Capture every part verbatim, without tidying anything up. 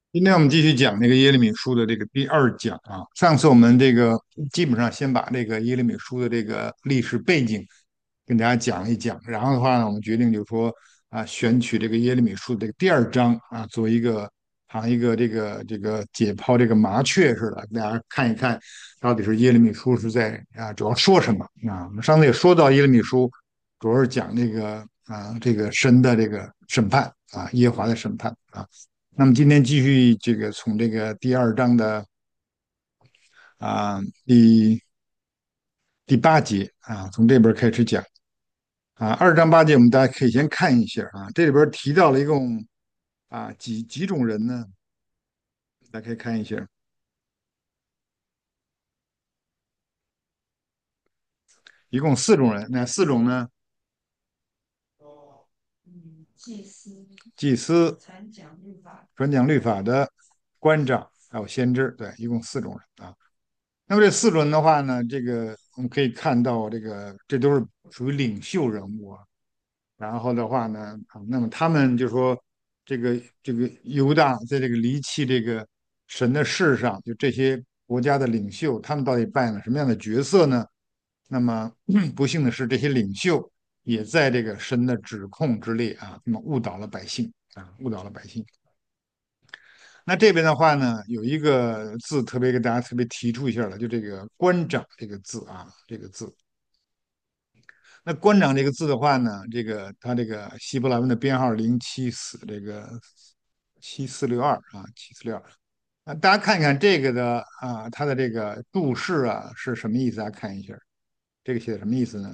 今天我们继续讲这个耶利米书的这个第二讲啊。上次我们这个基本上先把这个耶利米书的这个历史背景跟大家讲一讲，然后的话呢，我们决定就是说啊，选取这个耶利米书的这个第二章啊，作为一个好像一个这个这个解剖这个麻雀似的，大家看一看到底是耶利米书是在啊主要说什么啊。我们上次也说到耶利米书主要是讲这个啊这个神的这个审判啊，耶和华的审判啊。那么今天继续这个从这个第二章的啊第第八节啊，从这边开始讲啊。二章八节我们大家可以先看一下啊，这里边提到了一共啊几几种人呢？大家可以看一下，一共四种人。那四种呢？ 嗯，祭司、 祭司、 传讲律法， 传讲律法的官长，还有先知，对，一共四种人啊。那么这四种人的话呢，这个我们可以看到，这个这都是属于领袖人物啊。然后的话呢，啊，那么他们就说，这个这个犹大在这个离弃这个神的事上，就这些国家的领袖，他们到底扮演了什么样的角色呢？那么不幸的是，这些领袖也在这个神的指控之列啊，那么误导了百姓啊，误导了百姓。那这边的话呢，有一个字特别给大家特别提出一下了，就这个官长这个字啊，这个字。那官长这个字的话呢，这个它这个希伯来文的编号零七四这个七四六二啊，七四六二啊，大家看一看这个的啊，它的这个注释啊是什么意思？大家看一下，这个写的什么意思呢？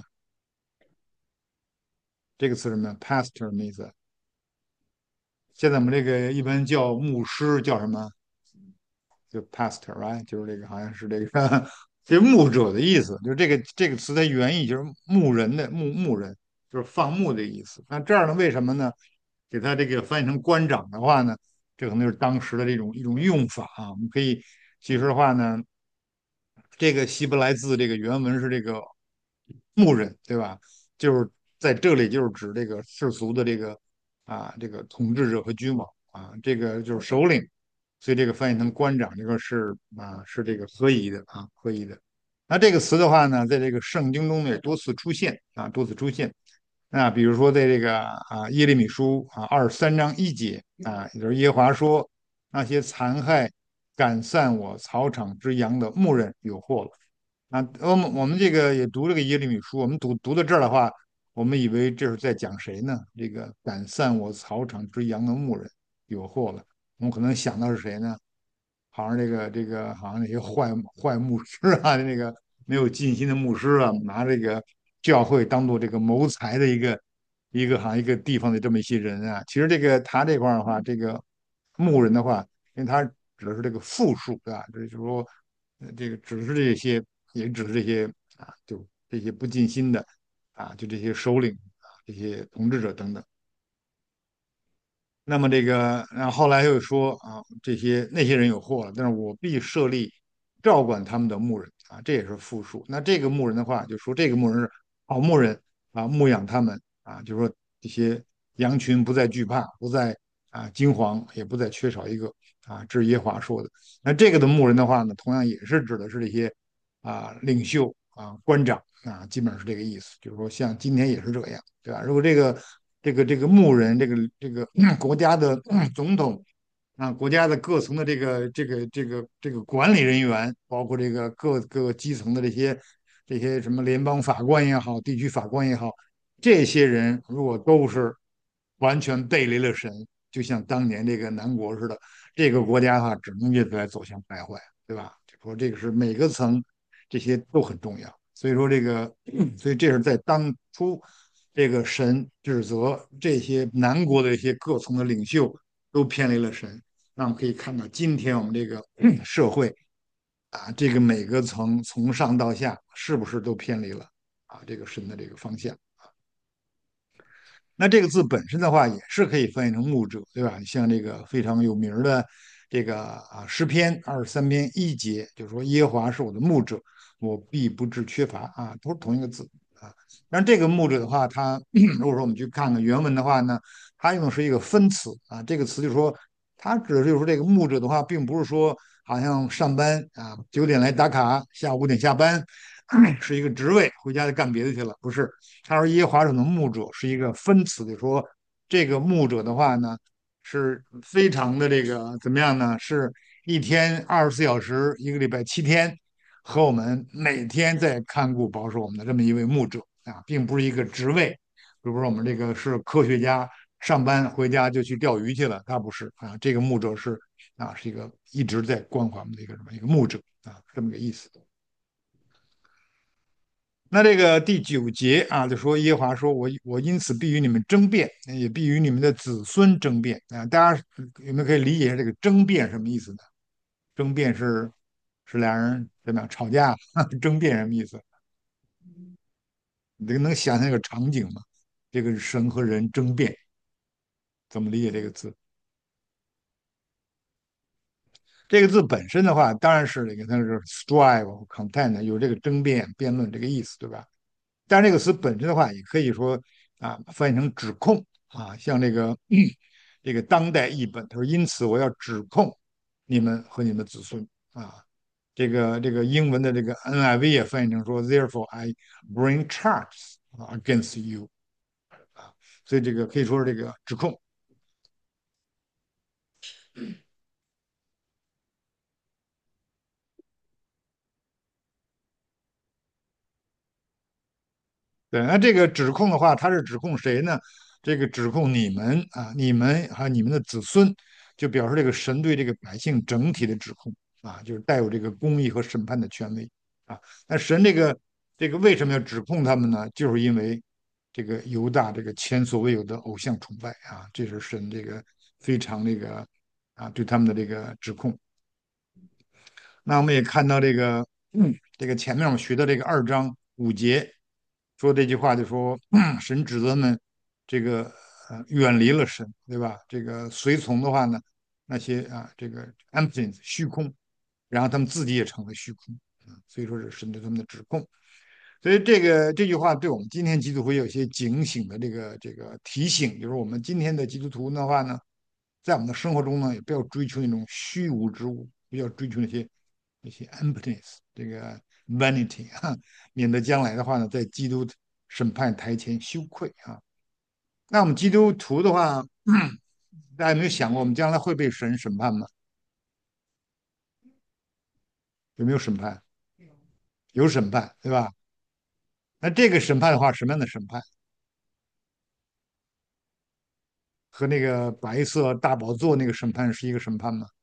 这个词什么？pastor 什么意思？现在我们这个一般叫牧师叫什么？就 pastor，right？就是这个好像是这个这牧者的意思，就是这个这个词的原意就是牧人的牧牧人，就是放牧的意思。那这样呢，为什么呢？给他这个翻译成官长的话呢，这可能就是当时的这种一种用法啊。我们可以其实的话呢，这个希伯来字这个原文是这个牧人，对吧？就是在这里就是指这个世俗的这个啊这个统治者和君王啊，这个就是首领，所以这个翻译成官长，这个是啊是这个合宜的啊合宜的。那这个词的话呢，在这个圣经中呢也多次出现啊多次出现。那比如说在这个啊耶利米书啊二十三章一节啊，也就是耶和华说那些残害赶散我草场之羊的牧人有祸了。啊，我们我们这个也读这个耶利米书，我们读读到这儿的话，我们以为这是在讲谁呢？这个赶散我草场之羊的牧人有祸了。我们可能想到是谁呢？好像这个这个好像那些坏坏牧师啊，那个没有尽心的牧师啊，拿这个教会当做这个谋财的一个一个好像一个地方的这么一些人啊。其实这个他这块儿的话，这个牧人的话，因为他指的是这个复数，对吧？这就是说，呃这个只是这些，也只是这些啊，就这些不尽心的啊，就这些首领啊，这些统治者等等。那么这个，然后后来又说啊，这些那些人有祸了，但是我必设立照管他们的牧人啊，这也是复数。那这个牧人的话，就说这个牧人是好牧人啊，牧养他们啊，就说这些羊群不再惧怕，不再啊惊惶，也不再缺少一个啊，这是耶和华说的。那这个的牧人的话呢，同样也是指的是这些啊领袖啊官长啊，基本上是这个意思，就是说像今天也是这样，对吧？如果这个这个这个牧人，这个这个国家的总统啊，国家的各层的这个这个这个这个管理人员，包括这个各个基层的这些这些什么联邦法官也好，地区法官也好，这些人如果都是完全背离了神，就像当年这个南国似的，这个国家的话只能越来走向败坏，对吧？就说这个是每个层这些都很重要。所以说这个，所以这是在当初这个神指责这些南国的一些各层的领袖都偏离了神。那我们可以看到，今天我们这个社会啊，这个每个层从上到下是不是都偏离了啊这个神的这个方向？那这个字本身的话，也是可以翻译成牧者，对吧？像这个非常有名的这个啊诗篇二十三篇一节，就是说耶和华是我的牧者，我必不致缺乏啊，都是同一个字啊。但这个牧者的话，它如果说我们去看看原文的话呢，它用的是一个分词啊，这个词就是说他指的是就是说这个牧者的话，并不是说好像上班啊九点来打卡，下午五点下班，是一个职位，回家就干别的去了。不是，他说耶和华是的牧者是一个分词，就说这个牧者的话呢，是非常的这个怎么样呢？是一天二十四小时，一个礼拜七天，和我们每天在看顾保守我们的这么一位牧者啊，并不是一个职位。比如说我们这个是科学家，上班回家就去钓鱼去了，他不是啊，这个牧者是啊，是一个一直在关怀我们的一个什么一个牧者啊，这么个意思。那这个第九节啊，就说耶和华说我我因此必与你们争辩，也必与你们的子孙争辩啊。大家有没有可以理解一下这个争辩什么意思呢？争辩是是俩人怎么样吵架，争辩什么意思？你这个能想象那个场景吗？这个神和人争辩，怎么理解这个字？这个字本身的话，当然是这个它是 strive、contend 有这个争辩、辩论这个意思，对吧？但是这个词本身的话，也可以说啊翻译成指控啊，像这个嗯这个当代译本，他说因此我要指控你们和你们的子孙啊。这个这个英文的这个 N I V 也翻译成说，Therefore I bring charges against you 啊，所以这个可以说是这个指控。对，那这个指控的话，他是指控谁呢？这个指控你们啊，你们还有你们的子孙，就表示这个神对这个百姓整体的指控啊，就是带有这个公义和审判的权威啊。那神这个这个为什么要指控他们呢？就是因为这个犹大这个前所未有的偶像崇拜啊，这是神这个非常这个啊对他们的这个指控。那我们也看到这个，嗯，这个前面我们学的这个二章五节说这句话，就说神指责他们这个呃远离了神，对吧？这个随从的话呢，那些啊这个 emptiness 虚空，然后他们自己也成了虚空啊，所以说是神对他们的指控。所以这个这句话对我们今天基督徒会有一些警醒的这个这个提醒，就是我们今天的基督徒的话呢，在我们的生活中呢，也不要追求那种虚无之物，不要追求那些那些 emptiness 这个 vanity 啊，免得将来的话呢，在基督审判台前羞愧啊。那我们基督徒的话，大家有没有想过，我们将来会被神审判吗？有没有审判？有审判，对吧？那这个审判的话，什么样的审判？和那个白色大宝座那个审判是一个审判吗？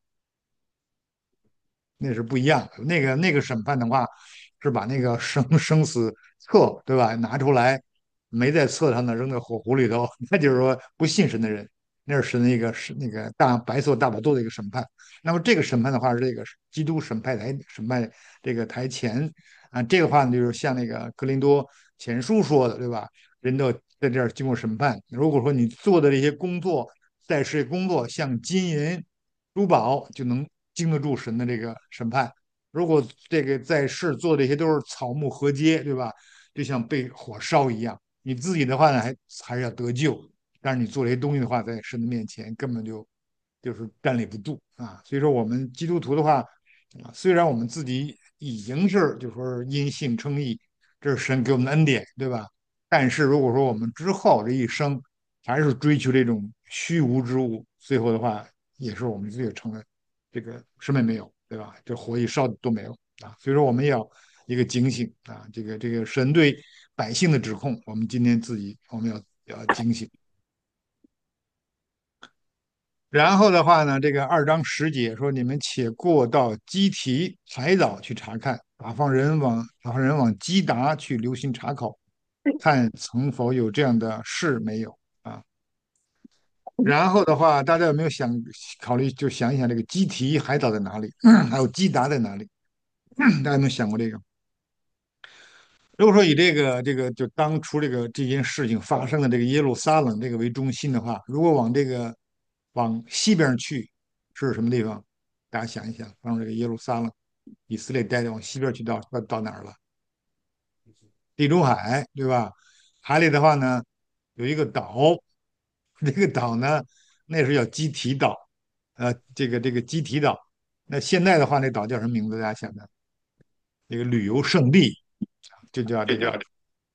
那是不一样的。那个那个审判的话，是把那个生生死册，对吧，拿出来，没在册上呢，扔在火湖里头，那就是说不信神的人，那是那个是那个大白色大宝座的一个审判。那么这个审判的话是这个基督审判台审判这个台前啊，这个话呢就是像那个格林多前书说的，对吧？人都在这儿经过审判。如果说你做的这些工作，在世工作像金银珠宝，就能经得住神的这个审判。如果这个在世做这些都是草木禾秸，对吧？就像被火烧一样。你自己的话呢，还还是要得救，但是你做这些东西的话，在神的面前根本就就是站立不住啊。所以说，我们基督徒的话啊，虽然我们自己已经是就是说因信称义，这是神给我们的恩典，对吧？但是如果说我们之后这一生还是追求这种虚无之物，最后的话也是我们自己成了这个什么也没有，对吧？这火一烧都没有啊。所以说我们要一个警醒啊，这个这个神对百姓的指控，我们今天自己我们要要警醒。然后的话呢，这个二章十节说：“你们且过到基提海岛去查看，打发人往打发人往基达去留心查考，看曾否有这样的事没有啊？”然后的话，大家有没有想考虑，就想一想这个基提海岛在哪里，还有基达在哪里？大家有没有想过这个？如果说以这个这个就当初这个这件事情发生的这个耶路撒冷这个为中心的话，如果往这个往西边去是什么地方？大家想一想，往这个耶路撒冷，以色列待着往西边去到到到哪儿了？地中海，对吧？海里的话呢，有一个岛，这个岛呢，那是叫基提岛。 呃，这个这个基提岛。那现在的话，那岛叫什么名字？大家想想，这个旅游胜地就叫这个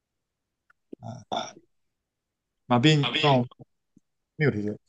马斌，帮我 mute 一下。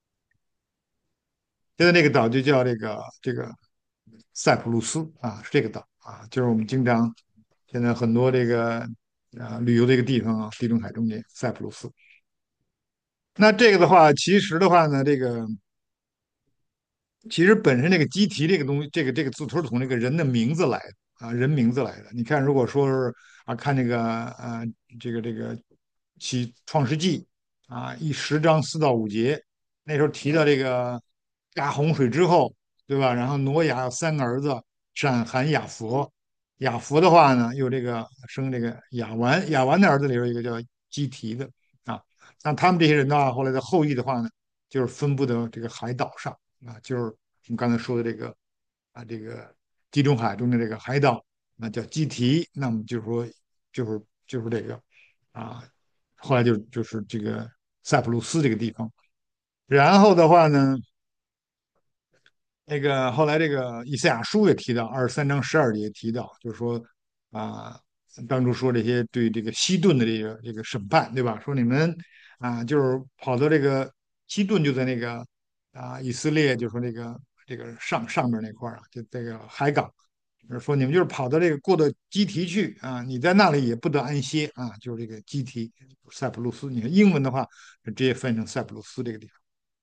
现在这个岛就叫这个这个塞浦路斯啊，是这个岛啊，就是我们经常现在很多这个啊旅游的一个地方啊，地中海中间塞浦路斯。那这个的话，其实的话呢，这个其实本身这个基提这个东西，这个这个字头从这个人的名字来的啊，人名字来的。你看，如果说是啊，看这个啊，这个这个起《创世纪》啊，一十章四到五节，那时候提到这个大洪水之后，对吧？然后挪亚有三个儿子，闪、含、雅弗。雅弗的话呢，有这个生这个亚完，亚完的儿子里边有一个叫基提的啊。那他们这些人的话，后来的后裔的话呢，就是分布到这个海岛上。啊，就是我们刚才说的这个啊，这个地中海中的这个海岛，那叫基提，那么就是说，就是就是这个啊，后来就就是这个塞浦路斯这个地方。然后的话呢，那个后来这个以赛亚书也提到，二十三章十二节也提到，就是说啊，当初说这些对这个西顿的这个这个审判，对吧？说你们啊，就是跑到这个西顿就在那个啊以色列，就说那个这个上上面那块儿啊，就这个海港，就是说你们就是跑到这个过到基提去啊，你在那里也不得安歇啊，就是这个基提塞浦路斯。你看英文的话，直接翻译成塞浦路斯这个地方。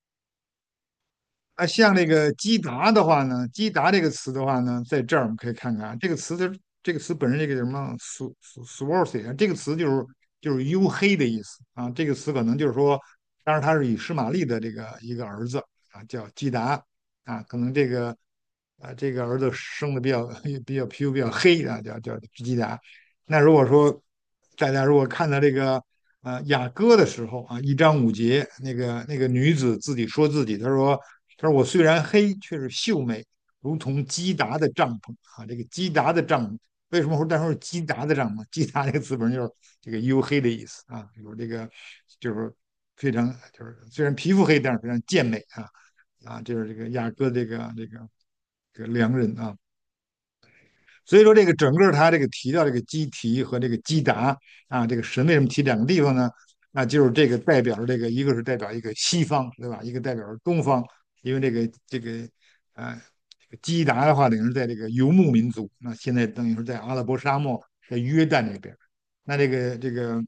啊，像这个基达的话呢，基达这个词的话呢，在这儿我们可以看看这个词的这个词本身这个叫什么 s s w a r t h y 啊，这个词就是就是黝黑的意思啊。这个词可能就是说，当然他是以实玛利的这个一个儿子啊，叫基达啊，可能这个啊这个儿子生的比较比较皮肤比较黑啊，叫叫基达。那如果说大家如果看到这个呃雅歌的时候啊，一章五节，那个那个女子自己说自己，她说。他说："我虽然黑，却是秀美，如同基达的帐篷啊。这个基达的帐篷，为什么说但说是基达的帐篷？基达这个词本身就是这个黝黑的意思啊，有这个就是非常就是虽然皮肤黑，但是非常健美啊啊，就是这个雅各这个这个这个良人啊。所以说，这个整个他这个提到这个基提和这个基达啊，这个神为什么提两个地方呢？那就是这个代表着这个，一个是代表一个西方，对吧？一个代表着东方，因为这个这个啊，这个基达的话，等于是在这个游牧民族，那现在等于是在阿拉伯沙漠，在约旦那边。那这个这个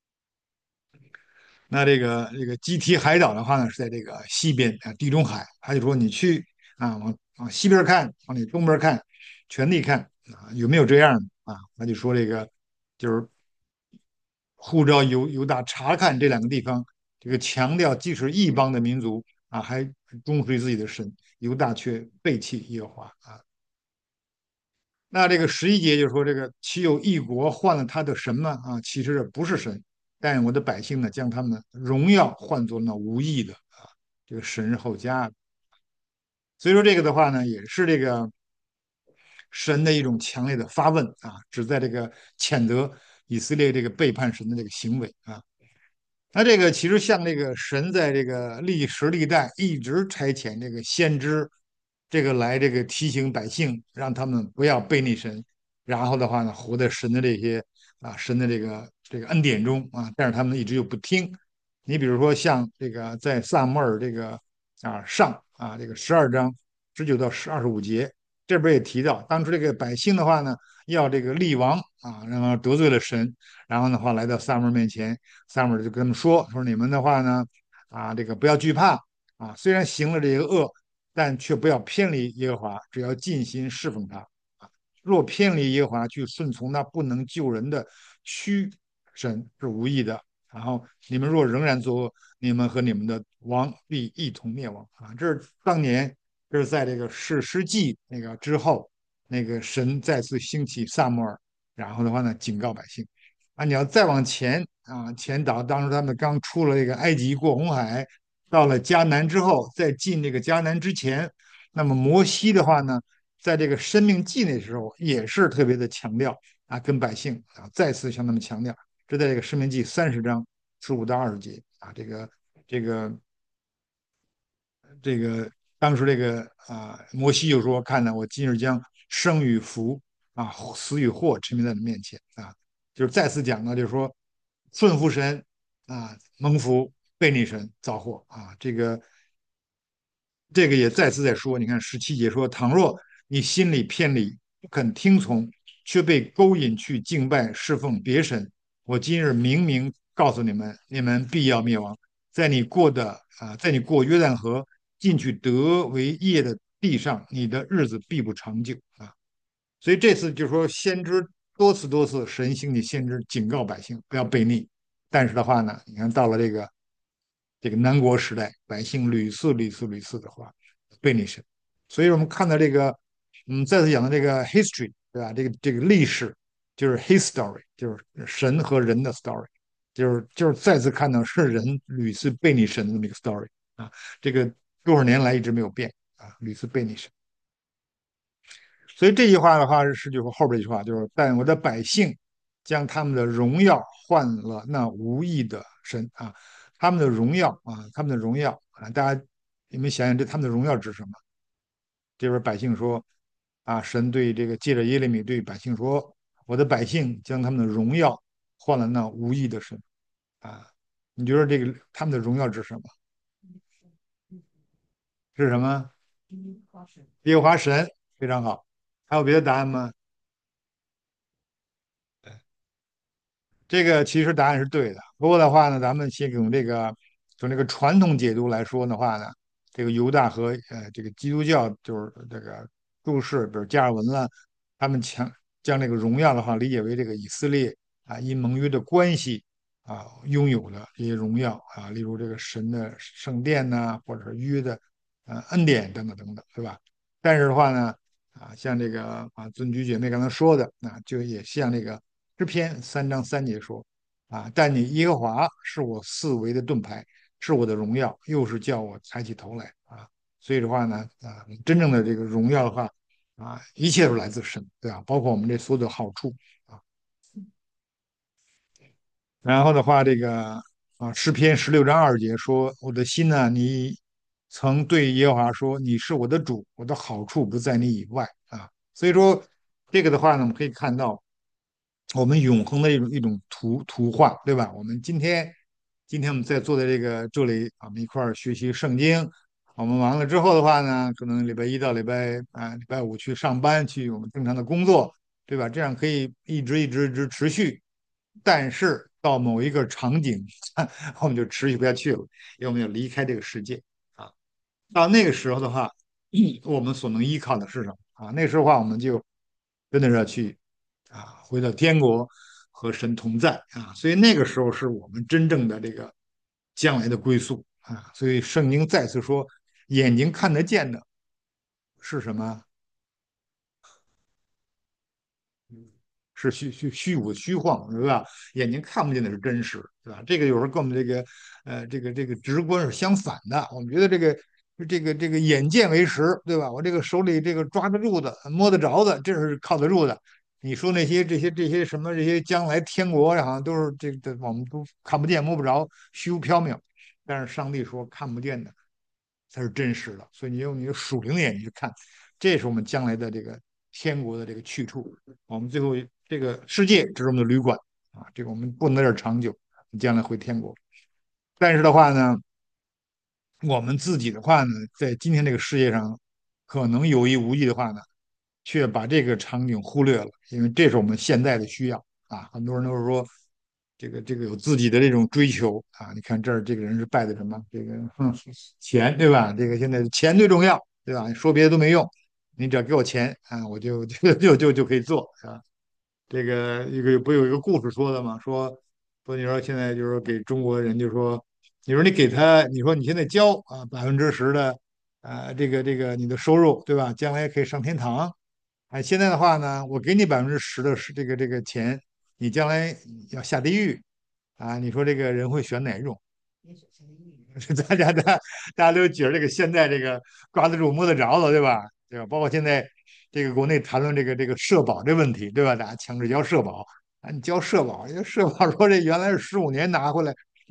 那这个这个基提海岛的话呢，是在这个西边啊，地中海。他就说你去啊，往往西边看，往你东边看，全地看啊，有没有这样的啊？他就说这个就是护照犹犹大察看这两个地方，这个强调即使异邦的民族啊，还忠于自己的神，犹大却背弃耶和华啊。那这个十一节就说这个岂有一国换了他的神吗？啊，其实不是神，但我的百姓呢，将他们荣耀换作那无益的啊，这个神后加的。所以说这个的话呢，也是这个神的一种强烈的发问啊，旨在这个谴责以色列这个背叛神的这个行为啊。那这个其实像这个神在这个历史历代一直差遣这个先知，这个来这个提醒百姓，让他们不要背逆神，然后的话呢，活在神的这些啊神的这个这个恩典中啊，但是他们一直又不听。你比如说像这个在萨母尔这个啊上啊这个十二章十九到十二十五节，这边也提到，当初这个百姓的话呢，要这个立王啊，然后得罪了神，然后的话来到萨母尔面前。萨母尔就跟他们说：“说你们的话呢，啊，这个不要惧怕啊，虽然行了这个恶，但却不要偏离耶和华，只要尽心侍奉他啊。若偏离耶和华，去顺从那不能救人的虚神是无益的。然后你们若仍然作恶，你们和你们的王必一同灭亡啊！这是当年，这是在这个士师记那个之后，那个神再次兴起萨母尔，然后的话呢，警告百姓。”啊，你要再往前啊，前导，当时他们刚出了这个埃及过红海，到了迦南之后，在进这个迦南之前，那么摩西的话呢，在这个生命记那时候也是特别的强调啊，跟百姓啊再次向他们强调，这在这个生命记三十章十五到二十节啊，这个这个这个当时这个啊、摩西就说：“看呢，我今日将生与福啊，死与祸陈明在你面前啊。”就是再次讲呢，就是说顺服神啊，蒙福；背逆神，遭祸啊。这个这个也再次在说，你看十七节说：“倘若你心里偏离，不肯听从，却被勾引去敬拜侍奉别神，我今日明明告诉你们，你们必要灭亡。在你过的啊，在你过约旦河进去得为业的地上，你的日子必不长久啊。”所以这次就说先知多次多次神兴起先知警告百姓不要悖逆，但是的话呢，你看到了这个这个南国时代，百姓屡次屡次屡次的话悖逆神，所以我们看到这个，嗯，再次讲的这个 history，对吧？这个这个历史就是 his story，就是神和人的 story，就是就是再次看到是人屡次悖逆神的那么一个 story 啊，这个多少年来一直没有变啊，屡次悖逆神。所以这句话的话是就是后边一句话，就是但我的百姓将他们的荣耀换了那无义的神啊，他们的荣耀啊，他们的荣耀啊，大家你们想想这他们的荣耀指什么？这边百姓说啊，神对这个借着耶利米对百姓说，我的百姓将他们的荣耀换了那无义的神啊，你觉得这个他们的荣耀指什么？是什么？ 嗯，好是耶和华神，非常好。还有别的答案吗？这个其实答案是对的，不过的话呢，咱们先从这个从这个传统解读来说的话呢，这个犹大和呃这个基督教就是这个注释，比如加尔文了，他们强将这个荣耀的话理解为这个以色列啊因盟约的关系啊拥有的这些荣耀啊，例如这个神的圣殿呐、或者是约的呃恩典等等等等，对吧？但是的话呢，啊像这个啊尊居姐妹刚才说的，啊就也像这个。诗篇三章三节说：“啊，但你耶和华是我四围的盾牌，是我的荣耀，又是叫我抬起头来啊。”所以的话呢，啊，真正的这个荣耀的话，啊，一切都来自神，对吧？包括我们这所有的好处啊。然后的话，这个啊，诗篇十六章二节说：“我的心呢，你曾对耶和华说，你是我的主，我的好处不在你以外啊。”所以说，这个的话呢，我们可以看到。我们永恒的一种一种图图画，对吧？我们今天今天我们在坐在这个这里，我们一块儿学习圣经。我们完了之后的话呢，可能礼拜一到礼拜啊礼拜五去上班，去我们正常的工作，对吧？这样可以一直一直一直持续。但是到某一个场景，我们就持续不下去了，因为我们要离开这个世界啊。到那个时候的话，我们所能依靠的是什么啊？那时候的话，我们就真的是要去啊，回到天国和神同在啊。所以那个时候是我们真正的这个将来的归宿啊。所以圣经再次说，眼睛看得见的是什么？是虚虚虚无虚幻，对吧？眼睛看不见的是真实，对吧？这个有时候跟我们这个呃这个这个直观是相反的。我们觉得这个这个这个眼见为实，对吧？我这个手里这个抓得住的、摸得着的，这是靠得住的。你说那些这些这些什么这些将来天国好像都是这这我们都看不见摸不着，虚无缥缈。但是上帝说看不见的才是真实的，所以你用你的属灵的眼睛去看，这是我们将来的这个天国的这个去处。我们最后这个世界只是我们的旅馆啊，这个我们不能在这儿长久，将来回天国。但是的话呢，我们自己的话呢，在今天这个世界上，可能有意无意的话呢，却把这个场景忽略了，因为这是我们现在的需要啊。很多人都是说，这个这个有自己的这种追求啊。你看这儿这个人是拜的什么？这个哼钱对吧？这个现在钱最重要对吧？说别的都没用，你只要给我钱啊，我就就就就就可以做啊。这个一个不有一个故事说的吗？说说你说现在就是说给中国人就说，你说你给他，你说你现在交啊百分之十的啊这个这个你的收入对吧？将来可以上天堂。哎，现在的话呢，我给你百分之十的这个这个钱，你将来要下地狱啊！你说这个人会选哪一种？ 也是这个意义。 大家大大家都觉得这个现在这个抓得住摸得着了，对吧？对吧？包括现在这个国内谈论这个这个社保这问题，对吧？大家强制交社保啊，你交社保，这社保说这原来是十五年拿回来，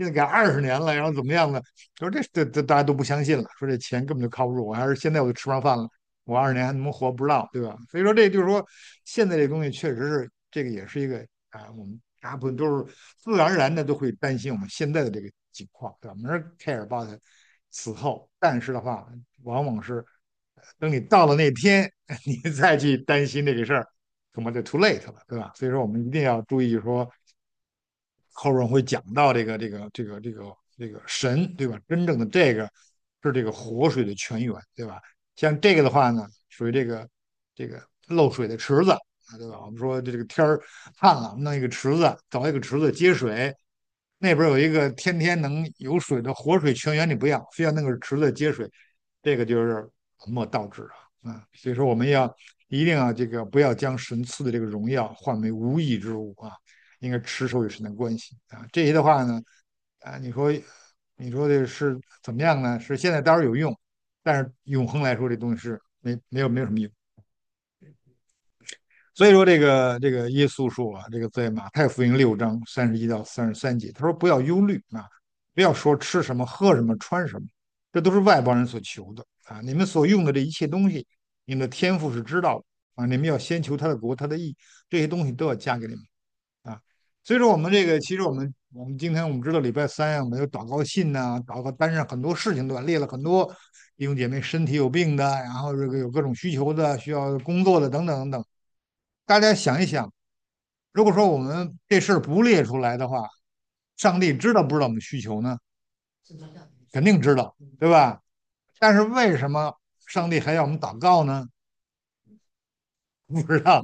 现在改二十年了，然后怎么样呢？说这这这大家都不相信了，说这钱根本就靠不住，我还是现在我就吃不上饭了，我二十年还能活不知道，对吧？所以说这就是说，现在这东西确实是这个也是一个啊，我们大部分都是自然而然的都会担心我们现在的这个情况，对吧？没人 care about 此后，但是的话，往往是等你到了那天，你再去担心这个事儿，恐怕就 too late 了，对吧？所以说我们一定要注意说。后边会讲到这个这个这个这个这个神，对吧？真正的这个是这个活水的泉源，对吧？像这个的话呢，属于这个这个漏水的池子啊，对吧？我们说这个天儿旱了，弄一个池子，找一个池子接水，那边有一个天天能有水的活水泉源，你不要，非要弄个池子接水，这个就是本末倒置啊啊！所以说我们要一定要这个不要将神赐的这个荣耀换为无益之物啊。应该持守与神的关系啊。这些的话呢，啊，你说你说的是怎么样呢？是现在当然有用，但是永恒来说，这东西是没没有没有什么用。所以说这个这个耶稣说啊，这个在马太福音六章三十一到三十三节，他说不要忧虑啊，不要说吃什么喝什么穿什么，这都是外邦人所求的啊。你们所用的这一切东西，你们的天赋是知道的啊。你们要先求他的国，他的义，这些东西都要加给你们。啊，所以说我们这个，其实我们我们今天我们知道礼拜三呀，我们有祷告信呐、祷告单上很多事情对吧？列了很多弟兄姐妹身体有病的，然后这个有各种需求的，需要工作的等等等等。大家想一想，如果说我们这事儿不列出来的话，上帝知道不知道我们需求呢？ 知道的。 肯定知道，对吧？但是为什么上帝还要我们祷告呢？不知道，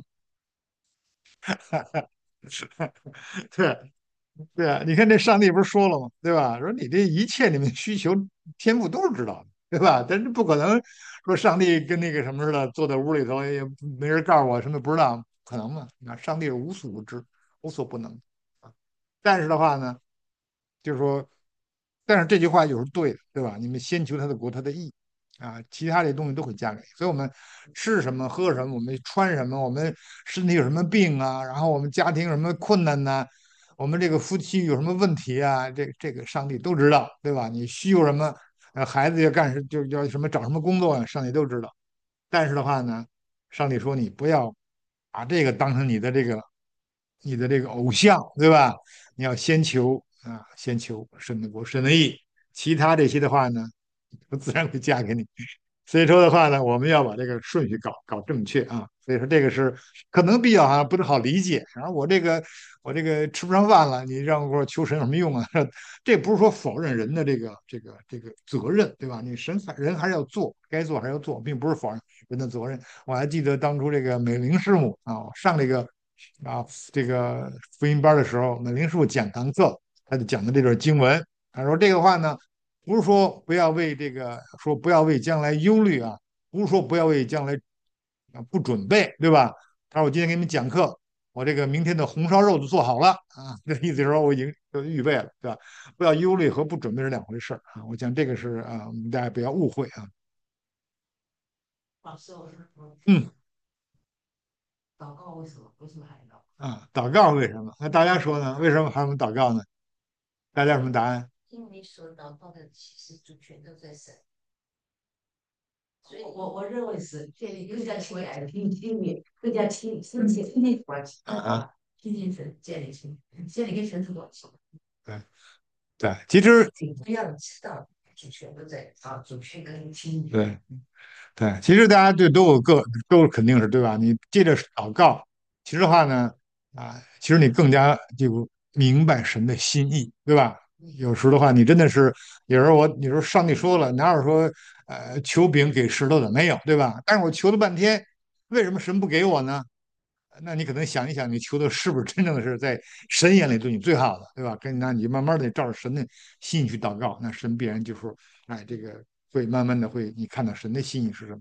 对，对啊，你看这上帝不是说了吗？对吧？说你这一切你们需求天赋都是知道的，对吧？但是不可能说上帝跟那个什么似的，坐在屋里头也没人告诉我什么不知道，不可能嘛？那上帝是无所不知、无所不能啊。但是的话呢，就是说，但是这句话又是对的，对吧？你们先求他的国，他的义啊，其他这东西都会加给你。所以我们吃什么、喝什么，我们穿什么，我们身体有什么病啊，然后我们家庭有什么困难呐、我们这个夫妻有什么问题啊？这这个上帝都知道，对吧？你需要什么？呃，孩子要干什就要什么找什么工作啊？上帝都知道。但是的话呢，上帝说你不要把这个当成你的这个你的这个偶像，对吧？你要先求啊，先求神的国、神的义，其他这些的话呢，我自然会嫁给你。所以说的话呢，我们要把这个顺序搞搞正确啊。所以说这个是可能比较哈不是好理解。然后我这个我这个吃不上饭了，你让我求神有什么用啊？这不是说否认人的这个这个这个责任，对吧？你神还人还是要做，该做还是要做，并不是否认人的责任。我还记得当初这个美玲师母啊，上这个啊这个福音班的时候，美玲师傅讲堂课，他就讲的这段经文，他说这个话呢。不是说不要为这个说不要为将来忧虑啊，不是说不要为将来啊不准备，对吧？他说我今天给你们讲课，我这个明天的红烧肉都做好了啊，这意思是说我已经都预备了，对吧？不要忧虑和不准备是两回事啊。我讲这个是啊，我们大家不要误会啊。 老师，我是说， 嗯祷告为什么为什么还要？ 啊，祷告为什么？那大家说呢？为什么还要我们祷告呢？大家有什么答案？ 因为你所祷告的其实主权都在神，所以我我认为是建立更加亲爱的亲亲密、更加亲亲近亲近关系啊， 亲近神，建立亲建立跟神的关系。 对对，其实不要知道主权都在啊，主权跟亲密。 对。对，其实大家对都有个都肯定是对吧？你借着祷告，其实的话呢，啊，其实你更加就明白神的心意，对吧？有时的话，你真的是有时候我，你说上帝说了，哪有说呃求饼给石头的没有，对吧？但是我求了半天，为什么神不给我呢？那你可能想一想，你求的是不是真正的是在神眼里对你最好的，对吧？跟那你慢慢的照着神的心意去祷告，那神必然就说，哎，这个会慢慢的会你看到神的心意是什么。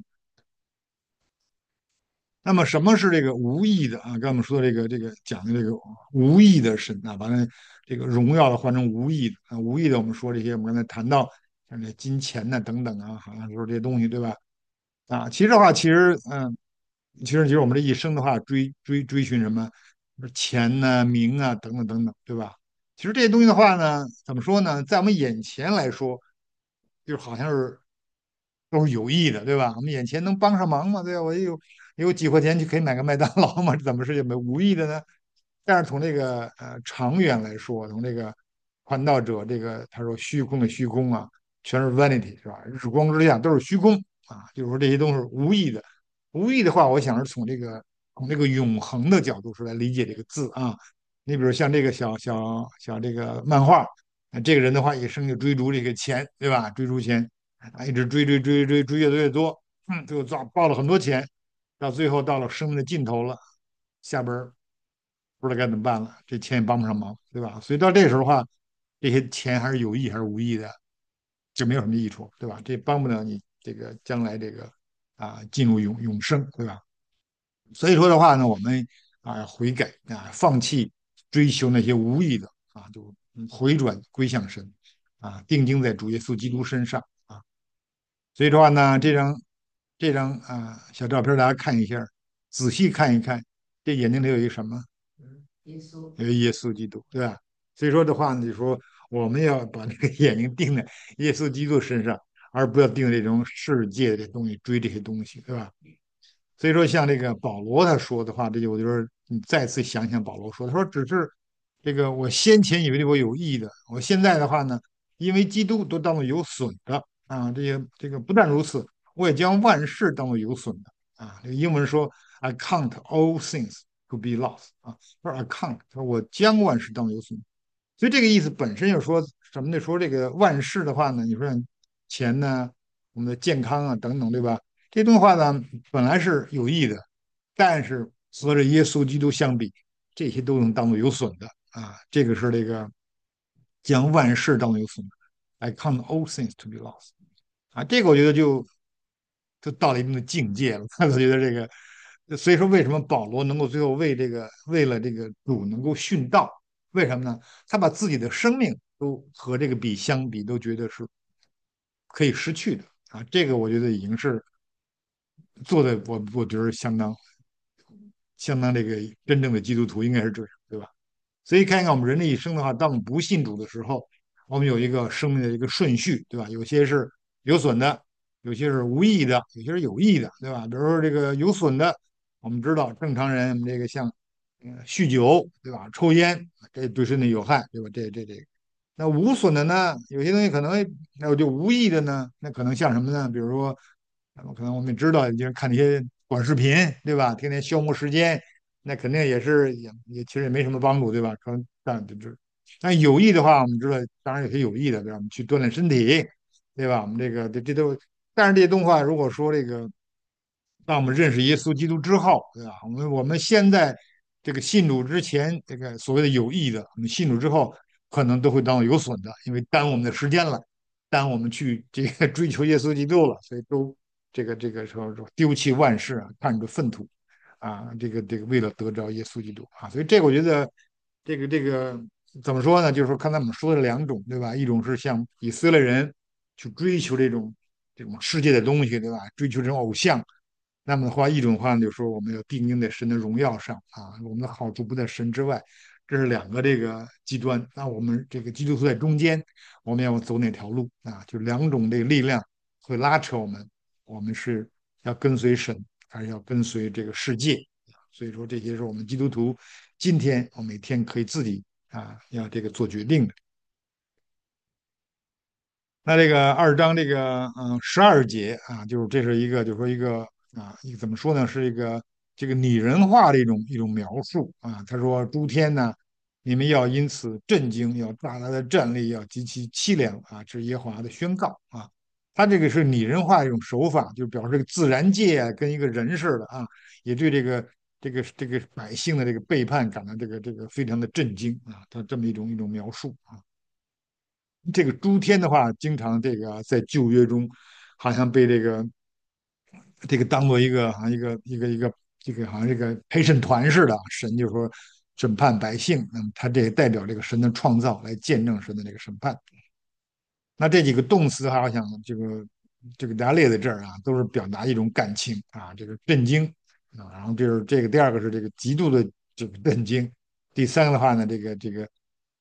那么什么是这个无意的啊？刚才我们说的这个这个讲的这个无意的神啊，把它这个荣耀的换成无意的啊，无意的我们说这些，我们刚才谈到像这金钱呐、等等啊，好像说这些东西对吧？啊，其实的话，其实嗯，其实其实我们这一生的话，追追追寻什么钱呐、名啊等等等等，对吧？ 其实这些东西的话呢，怎么说呢，在我们眼前来说，就好像是都是有益的，对吧？我们眼前能帮上忙吗？对吧？我有有几块钱就可以买个麦当劳吗？这怎么是没无益的呢？但是从这个呃长远来说，从这个传道者这个他说虚空的虚空啊，全是 vanity 是吧？日光之下都是虚空啊，就是说这些都是无益的。无益的话，我想是从这个从这个永恒的角度是来理解这个字啊。你比如像这个小小小这个漫画，这个人的话一生就追逐这个钱，对吧？追逐钱啊，一直追追追追追越多越多，嗯，最后造报了很多钱，到最后到了生命的尽头了，下边不知道该怎么办了，这钱也帮不上忙，对吧？所以到这时候的话，这些钱还是有益还是无益的，就没有什么益处，对吧？这帮不了你这个将来这个啊进入永永生，对吧？所以说的话呢，我们啊悔改啊，放弃追求那些无益的啊，就回转归向神啊，定睛在主耶稣基督身上啊。所以说话呢，这张这张啊小照片大家看一下，仔细看一看，这眼睛里有一个什么？ 嗯，耶稣， 有一个耶稣基督，对吧？所以说的话呢，就说我们要把那个眼睛定在耶稣基督身上，而不要定这种世界的东西，追这些东西，对吧？所以说，像这个保罗他说的话，这就我就说你再次想想保罗说，他说只是这个我先前以为对我有益的，我现在的话呢，因为基督都当做有损的啊，这些这个不但如此，我也将万事当做有损的啊。这个英文说 I count all things to be lost 啊，说 I count，他说我将万事当做有损。所以这个意思本身就说什么呢？说这个万事的话呢，你说钱呢，我们的健康啊等等，对吧？这东西话呢，本来是有益的，但是和这耶稣基督相比，这些都能当做有损的啊。这个是这个将万事当做有损的，I count all things to be lost 啊。这个我觉得就就到了一定的境界了。我觉得这个，所以说为什么保罗能够最后为这个为了这个主能够殉道？为什么呢？他把自己的生命都和这个比相比，都觉得是可以失去的啊。这个我觉得已经是做的，我我觉得相当相当这个真正的基督徒应该是这样，对吧？所以看看我们人的一生的话，当我们不信主的时候，我们有一个生命的一个顺序，对吧？有些是有损的，有些是无益的，有些是有益的，对吧？比如说这个有损的，我们知道正常人这个像呃酗酒，对吧？抽烟，这对身体有害，对吧？这这这个。那无损的呢，有些东西可能那我就无益的呢，那可能像什么呢？比如说，可能我们也知道，就是看那些短视频，对吧？天天消磨时间，那肯定也是也也其实也没什么帮助，对吧？可能但就就但有益的话，我们知道，当然有些有益的，对吧？我们去锻炼身体，对吧？我们这个这这都，但是这些动画如果说这个，当我们认识耶稣基督之后，对吧？我们我们现在这个信主之前，这个所谓的有益的，我们信主之后，可能都会当有损的，因为耽误我们的时间了，耽误我们去这个追求耶稣基督了，所以都这个这个时候说丢弃万事啊，看着粪土。啊，这个这个为了得着耶稣基督啊，所以这个我觉得这个这个怎么说呢？就是说刚才我们说的两种，对吧？一种是像以色列人去追求这种这种世界的东西，对吧？追求这种偶像。那么的话，一种话呢，就是说我们要定睛在神的荣耀上啊，我们的好处不在神之外，这是两个这个极端。那我们这个基督徒在中间，我们要走哪条路啊？就两种这个力量会拉扯我们，我们是要跟随神，还是要跟随这个世界？所以说，这些是我们基督徒今天我每天可以自己啊要这个做决定的。那这个二章这个嗯十二节啊，就是这是一个就是说一个啊一个怎么说呢，是一个这个拟人化的一种一种描述啊。他说：诸天呢，你们要因此震惊，要大大的站立，要极其凄凉啊，这是耶和华的宣告啊。他这个是拟人化的一种手法，就表示这个自然界啊跟一个人似的啊，也对这个这个这个百姓的这个背叛感到这个这个非常的震惊啊。他这么一种一种描述啊。这个诸天的话，经常这个在旧约中，好像被这个这个当做一个好像一个一个一个这个好像这个陪审团似的，神就说审判百姓，那么他这也代表这个神的创造来见证神的这个审判。那这几个动词好像这个这个大家列在这儿啊，都是表达一种感情啊，这个震惊啊，然后就是这个第二个是这个极度的这个震惊，第三个的话呢，这个这个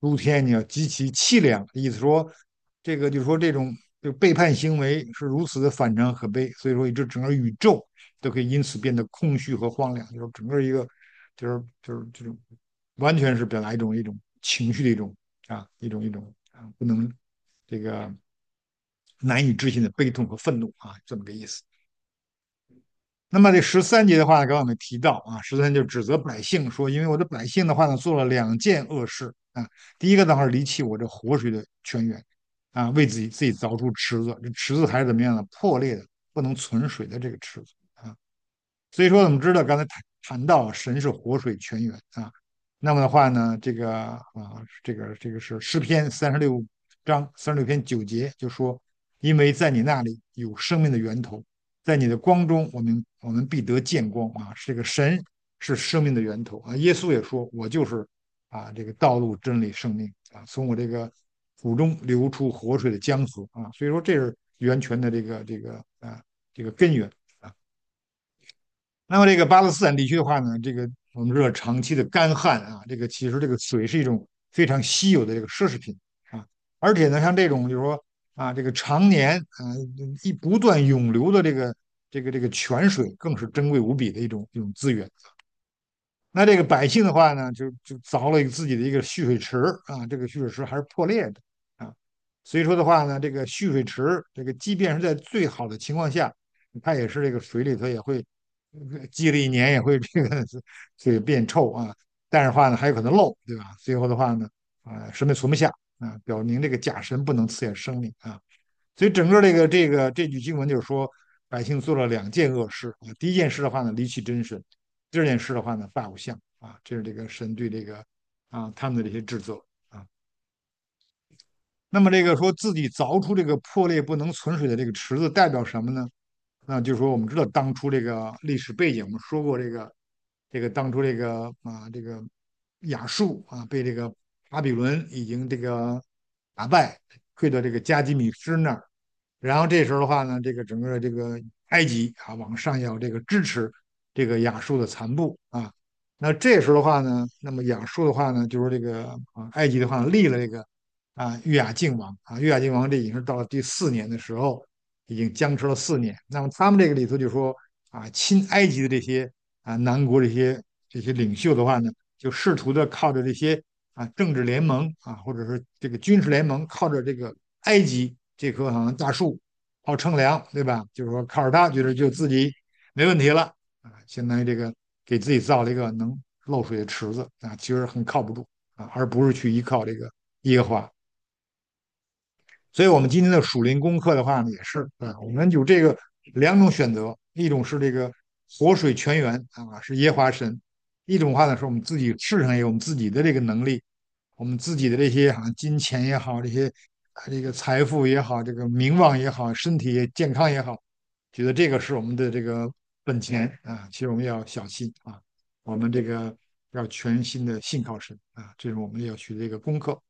诸天你要极其凄凉。意思说，这个就是说这种就背叛行为是如此的反常可悲，所以说这整个宇宙都可以因此变得空虚和荒凉，就是整个一个就是就是这种完全是表达一种一种情绪的一种啊一种一种啊不能这个难以置信的悲痛和愤怒啊这么个意思。那么这十三节的话呢，刚刚我们提到啊，十三就指责百姓说，因为我的百姓的话呢，做了两件恶事啊。第一个的话是离弃我这活水的泉源啊，为自己自己凿出池子，这池子还是怎么样呢？破裂的，不能存水的这个池子啊。所以说，我们知道刚才谈谈到神是活水泉源啊，那么的话呢，这个啊，这个这个是诗篇三十六章三十六篇九节就说，因为在你那里有生命的源头，在你的光中，我们我们必得见光啊！这个神是生命的源头啊！耶稣也说，我就是啊，这个道路、真理、生命啊，从我这个腹中流出活水的江河啊！所以说，这是源泉的这个这个啊这个根源啊。那么这个巴勒斯坦地区的话呢，这个我们知道长期的干旱啊，这个其实这个水是一种非常稀有的这个奢侈品啊，而且呢，像这种就是说啊，这个常年啊一不断涌流的这个这个这个泉水，更是珍贵无比的一种一种资源。那这个百姓的话呢，就就凿了一个自己的一个蓄水池啊，这个蓄水池还是破裂的啊，所以说的话呢，这个蓄水池这个即便是在最好的情况下，它也是这个水里头也会积了一年也会这个水变臭啊，但是话呢还有可能漏，对吧？最后的话呢，啊，生命存不下啊，表明这个假神不能赐下生命啊，所以整个这个这个这句经文就是说，百姓做了两件恶事啊。第一件事的话呢，离弃真神；第二件事的话呢，拜偶像啊。这是这个神对这个啊他们的这些制责啊。那么这个说自己凿出这个破裂不能存水的这个池子，代表什么呢？那就是说，我们知道当初这个历史背景，我们说过这个这个当初这个啊这个亚述啊被这个巴比伦已经这个打败，退到这个加基米斯那儿。然后这时候的话呢，这个整个这个埃及啊往上要这个支持这个亚述的残部啊。那这时候的话呢，那么亚述的话呢，就是这个啊埃及的话立了这个啊约雅敬王啊，约雅敬王这已经是到了第四年的时候，已经僵持了四年。那么他们这个里头就说啊，亲埃及的这些啊南国这些这些领袖的话呢，就试图的靠着这些啊政治联盟啊，或者是这个军事联盟，靠着这个埃及这棵好像大树好乘凉，对吧？就是说靠着它，觉得就自己没问题了啊，相当于这个给自己造了一个能漏水的池子啊，其实很靠不住啊，而不是去依靠这个耶和华。所以，我们今天的属灵功课的话呢，也是啊，我们有这个两种选择，一种是这个活水泉源啊，是耶和华神；一种话呢，是我们自己世上有我们自己的这个能力，我们自己的这些啊金钱也好，这些啊这个财富也好，这个名望也好，身体健康也好，觉得这个是我们的这个本钱啊，其实我们要小心啊，我们这个要全心的信靠神啊，这是我们要学的一个功课。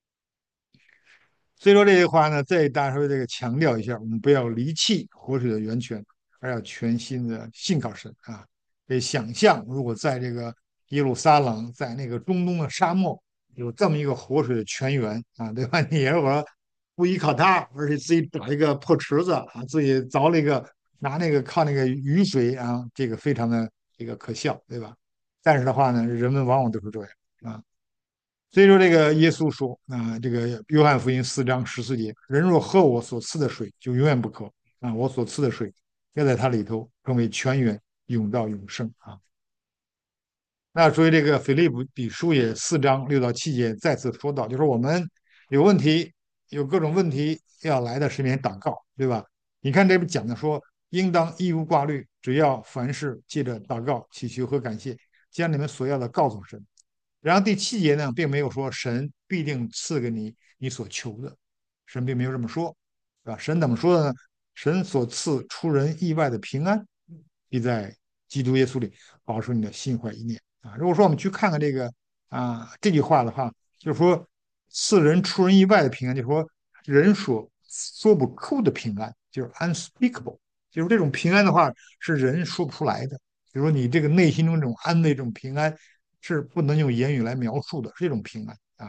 所以说这句话呢，再大说这个强调一下，我们不要离弃活水的源泉，而要全心的信靠神啊。可以想象，如果在这个耶路撒冷，在那个中东的沙漠，有这么一个活水的泉源啊，对吧？你如果不依靠它，而且自己找一个破池子啊，自己凿了一个，拿那个靠那个雨水啊，这个非常的这个可笑，对吧？但是的话呢，人们往往都是这样啊。所以说，这个耶稣说啊，这个约翰福音四章十四节，人若喝我所赐的水，就永远不渴啊。我所赐的水要在它里头成为泉源，永到永生啊。那所以这个腓立比书也四章六到七节再次说到，就是我们有问题，有各种问题要来的时间祷告，对吧？你看这边讲的说，应当一无挂虑，只要凡事借着祷告、祈求和感谢，将你们所要的告诉神。然后第七节呢，并没有说神必定赐给你你所求的，神并没有这么说，对吧？神怎么说的呢？神所赐出人意外的平安，必在基督耶稣里保守你的心怀意念啊。如果说我们去看看这个啊这句话的话，就是说赐人出人意外的平安，就是说人所说不出的平安，就是 unspeakable，就是这种平安的话是人说不出来的。比如说你这个内心中这种安慰、这种平安，是不能用言语来描述的，是一种平安啊。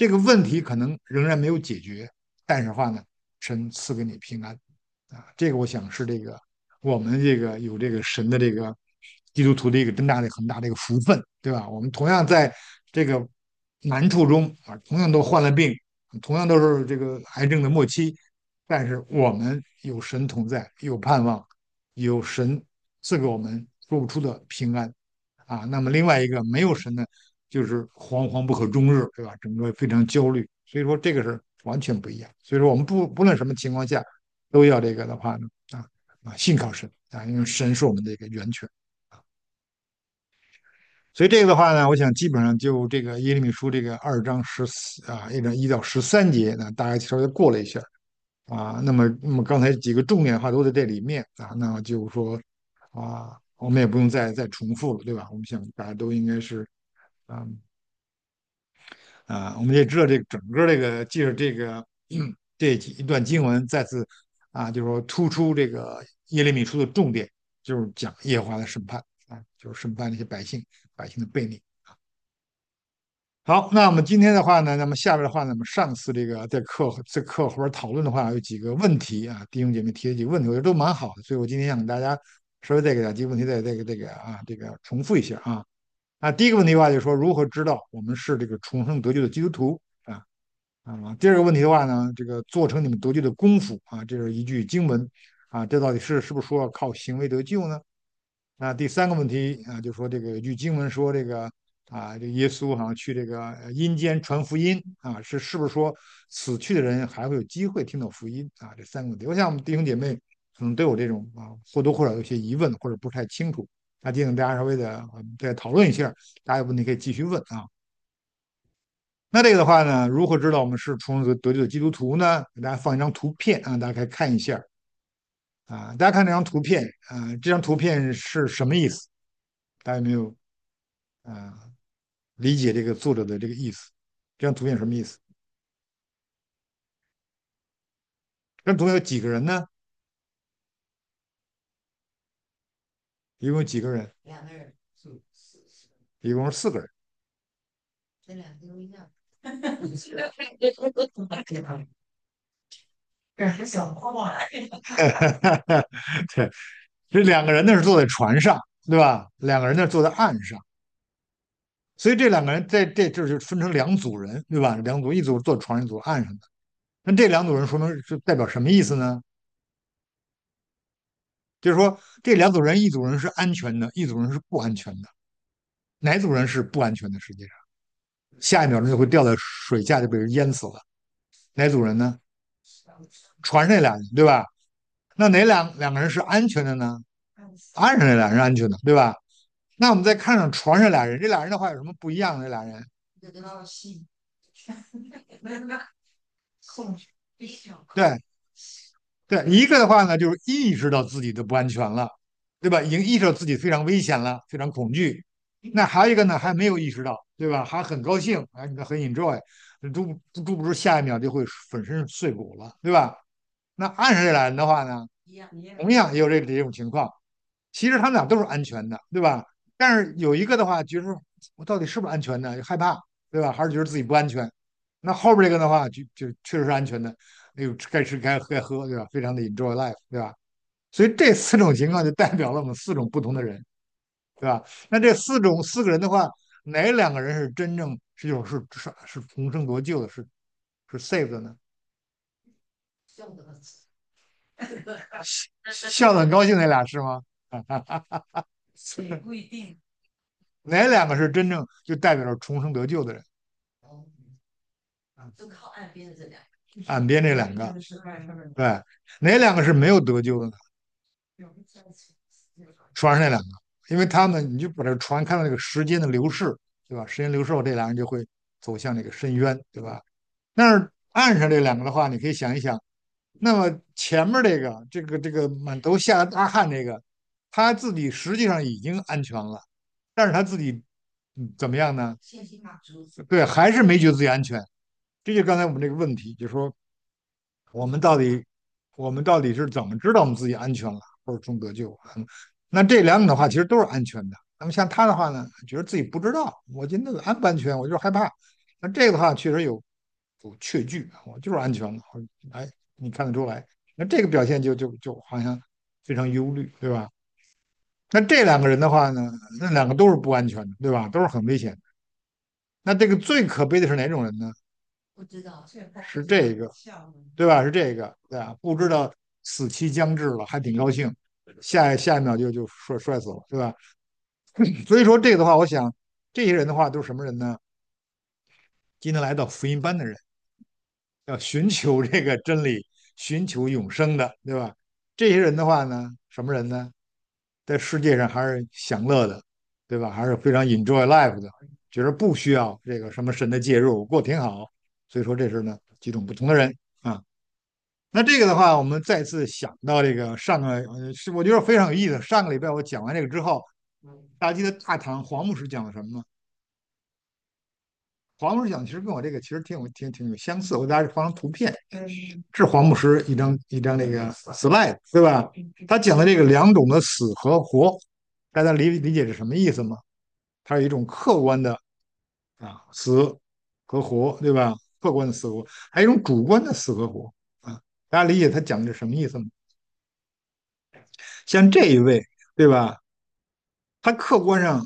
这个问题可能仍然没有解决，但是话呢，神赐给你平安啊，这个我想是这个我们这个有这个神的这个基督徒的一个真大的很大的一个福分，对吧？我们同样在这个难处中啊，同样都患了病，同样都是这个癌症的末期，但是我们有神同在，有盼望，有神赐给我们说不出的平安啊。那么另外一个没有神呢，就是惶惶不可终日，对吧？整个非常焦虑，所以说这个是完全不一样。所以说我们不不论什么情况下，都要这个的话呢，啊啊，信靠神啊，因为神是我们的一个源泉。所以这个的话呢，我想基本上就这个耶利米书这个二章十四啊，一章一到十三节呢，大概稍微过了一下啊。那么，那么刚才几个重点的话都在这里面啊，那就是说啊，我们也不用再再重复了，对吧？我们想大家都应该是啊啊，我们也知道这个整个这个借着这个嗯这几一段经文再次啊，就是说突出这个耶利米书的重点，就是讲耶和华的审判啊，就是审判那些百姓百姓的悖逆。好，那我们今天的话呢，那么下边的话呢，我们上次这个在课在课后边讨论的话，有几个问题啊，弟兄姐妹提了几个问题，我觉得都蛮好的，所以我今天想给大家稍微再给大家几个问题再再给这个啊这个重复一下啊。啊，第一个问题的话就是说，如何知道我们是这个重生得救的基督徒啊？啊，第二个问题的话呢，这个做成你们得救的功夫啊，这是一句经文啊，这到底是是不是说靠行为得救呢？那第三个问题啊，就说这个有句经文说这个啊，这个耶稣好像去这个呃阴间传福音啊，是是不是说死去的人还会有机会听到福音啊？这三个问题，我想我们弟兄姐妹可能都有这种啊或多或少有些疑问或者不太清楚，那今天大家稍微的啊再讨论一下，大家有问题可以继续问啊。那这个的话呢，如何知道我们是重生得救的基督徒呢？给大家放一张图片啊，大家可以看一下啊。大家看这张图片啊，这张图片是什么意思？大家有没有啊理解这个作者的这个意思？这张图片什么意思？这张图片有几个人呢？一共有几个人？ 两个人，是是是， 一共是四个人。 这两个都一样。这还小话。 对，这两个人呢是坐在船上，对吧？两个人呢坐在岸上，所以这两个人在这这就分成两组人，对吧？两组，一组坐船上，一组岸上的。那这两组人说明是代表什么意思呢？就是说这两组人，一组人是安全的，一组人是不安全的。哪组人是不安全的？实际上，下一秒钟就会掉在水下，就被人淹死了。哪组人呢？船上那俩人，对吧？那哪两两个人是安全的呢？岸上那俩人是安全的，对吧？那我们再看上船上俩人，这俩人的话有什么不一样？这俩人，对对，一个的话呢，就是意识到自己的不安全了，对吧？已经意识到自己非常危险了，非常恐惧。那还有一个呢，还没有意识到，对吧？还很高兴，哎，你很 enjoy，都都不知下一秒就会粉身碎骨了，对吧？那岸上这俩人的话呢， 一样一样。 同样也有这这种情况。其实他们俩都是安全的，对吧？但是有一个的话，觉得我到底是不是安全的，害怕，对吧？还是觉得自己不安全。那后边这个的话，就就确实是安全的，哎呦，该吃该该喝，对吧？非常的 enjoy life，对吧？所以这四种情况就代表了我们四种不同的人，对吧？那这四种四个人的话，哪两个人是真正是就是是是重生得救的，是是 saved 的呢？ 笑的笑得很高兴那俩是吗？ 也不一定。 哪两个是真正就代表着重生得救的人？ 哦，就靠岸边的这两个。 岸边这两个，对，哪两个是没有得救的呢？船上那两个，因为他们你就把这个船看到那个时间的流逝，对吧？时间流逝后，这两人就会走向那个深渊，对吧？但是岸上这两个的话，你可以想一想，那么前面这个这个这个满头下大汗这个，他自己实际上已经安全了，但是他自己嗯怎么样呢？ 信心满足。 对，还是没觉得自己安全。这就刚才我们这个问题，就是说我们到底我们到底是怎么知道我们自己安全了，或者中得救？嗯，那这两种的话，其实都是安全的。那么像他的话呢，觉得自己不知道，我今天安不安全，我就是害怕。那这个的话，确实有不确据，我就是安全的。哎，你看得出来，那这个表现就就就好像非常忧虑，对吧？那这两个人的话呢，那两个都是不安全的，对吧？都是很危险的。那这个最可悲的是哪种人呢？ 不知道， 是这个，对吧？是这个，对吧？不知道死期将至了，还挺高兴，下下一秒就就摔摔死了，对吧？所以说这个的话，我想这些人的话都是什么人呢？今天来到福音班的人，要寻求这个真理，寻求永生的，对吧？这些人的话呢，什么人呢？在世界上还是享乐的，对吧？还是非常 enjoy life 的，觉得不需要这个什么神的介入，过挺好。所以说这是呢几种不同的人啊。那这个的话，我们再次想到这个上个呃是我觉得非常有意思。上个礼拜我讲完这个之后，大家记得大唐黄牧师讲的什么吗？黄牧师讲其实跟我这个其实挺有挺挺有相似，我给大家放张图片，是黄牧师一张一张那个 slide，对吧？他讲的这个两种的死和活，大家理理解是什么意思吗？它是一种客观的啊死和活，对吧？客观的死活，还有一种主观的死和活啊。大家理解他讲的是什么意思吗？像这一位，对吧？他客观上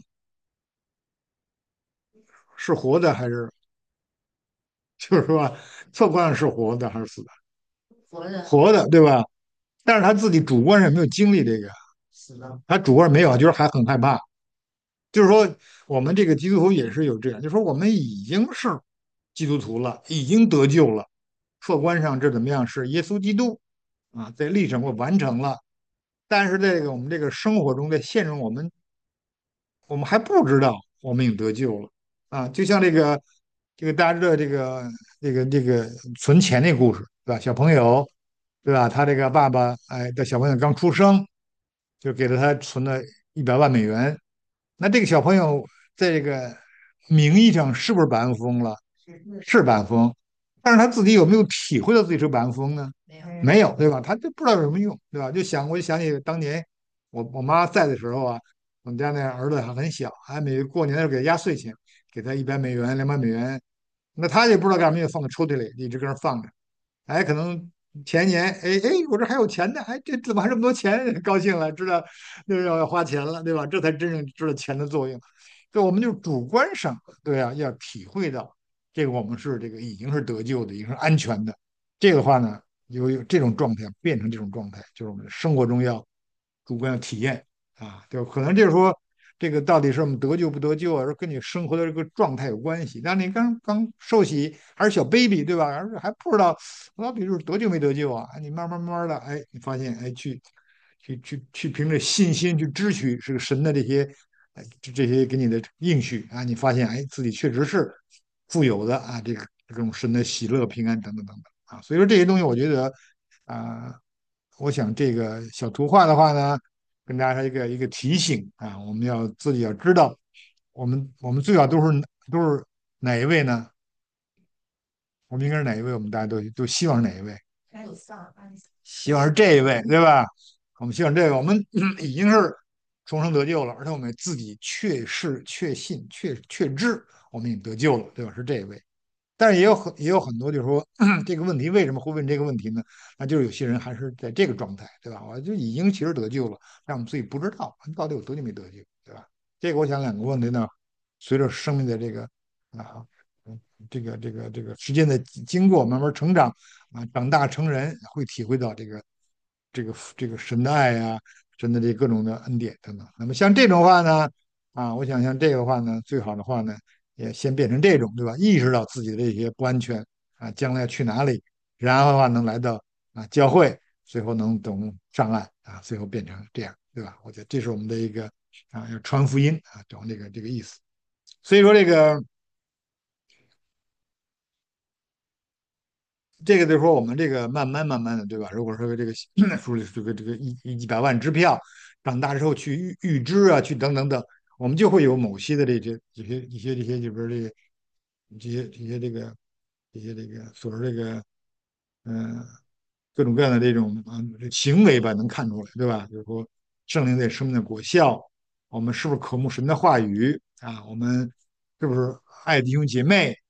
是活的还是就是说客观上是活的还是死的？ 活的活的，对吧？但是他自己主观上没有经历这个， 死了， 他主观上没有，就是还很害怕。就是说，我们这个基督徒也是有这样，就是说我们已经是基督徒了，已经得救了，客观上这怎么样？是耶稣基督啊，在历史上我完成了，但是这个我们这个生活中，在现实中，我们我们还不知道我们已经得救了啊。就像这个这个大家知道这个这个这个存钱那故事，对吧？小朋友，对吧？他这个爸爸哎的小朋友刚出生，就给了他存了一百万美元。那这个小朋友在这个名义上是不是百万富翁了？是百万富翁，但是他自己有没有体会到自己是百万富翁呢？ 没有， 没有，对吧？他就不知道有什么用，对吧？就想我就想起当年我我妈在的时候啊，我们家那儿子还很小，还每过年的时候给他压岁钱，给他一百美元、两百美元，那他也不知道干什么，就放在抽屉里，一直搁那儿放着。哎，可能前年，哎哎，我这还有钱呢，哎，这怎么还这么多钱？高兴了，知道那要要花钱了，对吧？这才真正知道钱的作用。对，我们就主观上，对啊，要体会到这个我们是这个已经是得救的，已经是安全的。这个话呢，有有这种状态变成这种状态，就是我们生活中要主观要体验啊，就可能就是说，这个到底是我们得救不得救啊，是跟你生活的这个状态有关系。但你刚刚受洗还是小 baby 对吧？而且还不知道到底是得救没得救啊？你慢慢慢慢的，哎，你发现哎，去去去去凭着信心去支取这个神的这些哎这这些给你的应许啊，你发现哎自己确实是富有的啊，这个这种神的喜乐平安等等等等啊。所以说这些东西，我觉得啊。我想这个小图画的话呢，跟大家一个一个提醒啊，我们要自己要知道，我们我们最好都是都是哪一位呢？我们应该是哪一位？我们大家都都希望是哪一位？希望是这一位，对吧？我们希望这个，我们已经是重生得救了，而且我们自己确视、确信、确确知，我们已经得救了，对吧？是这一位。但是也有很也有很多，就是说这个问题为什么会问这个问题呢？那就是有些人还是在这个状态，对吧？我就已经其实得救了，但我们自己不知道到底有得救没得救，对吧？这个我想两个问题呢，随着生命的这个啊，嗯这个这个这个时间的经过，慢慢成长啊，长大成人，会体会到这个这个这个神的爱呀、神的这各种的恩典等等。那么像这种话呢，啊，我想像这个话呢，最好的话呢。也先变成这种，对吧？意识到自己的这些不安全啊，将来要去哪里，然后的话能来到啊教会，最后能懂上岸啊，最后变成这样，对吧？我觉得这是我们的一个啊，要传福音啊，懂这个这个意思。所以说这个这个就是说我们这个慢慢慢慢的，对吧？如果说这个书里这个这个一一百万支票，长大之后去预预支啊，去等等等，我们就会有某些的这些这些一些这些就是这个这些这些这个这些这个所说这个嗯、呃各种各样的这种嗯、呃行为吧，能看出来，对吧？就是说圣灵在生命的果效，我们是不是渴慕神的话语啊？我们是不是爱弟兄姐妹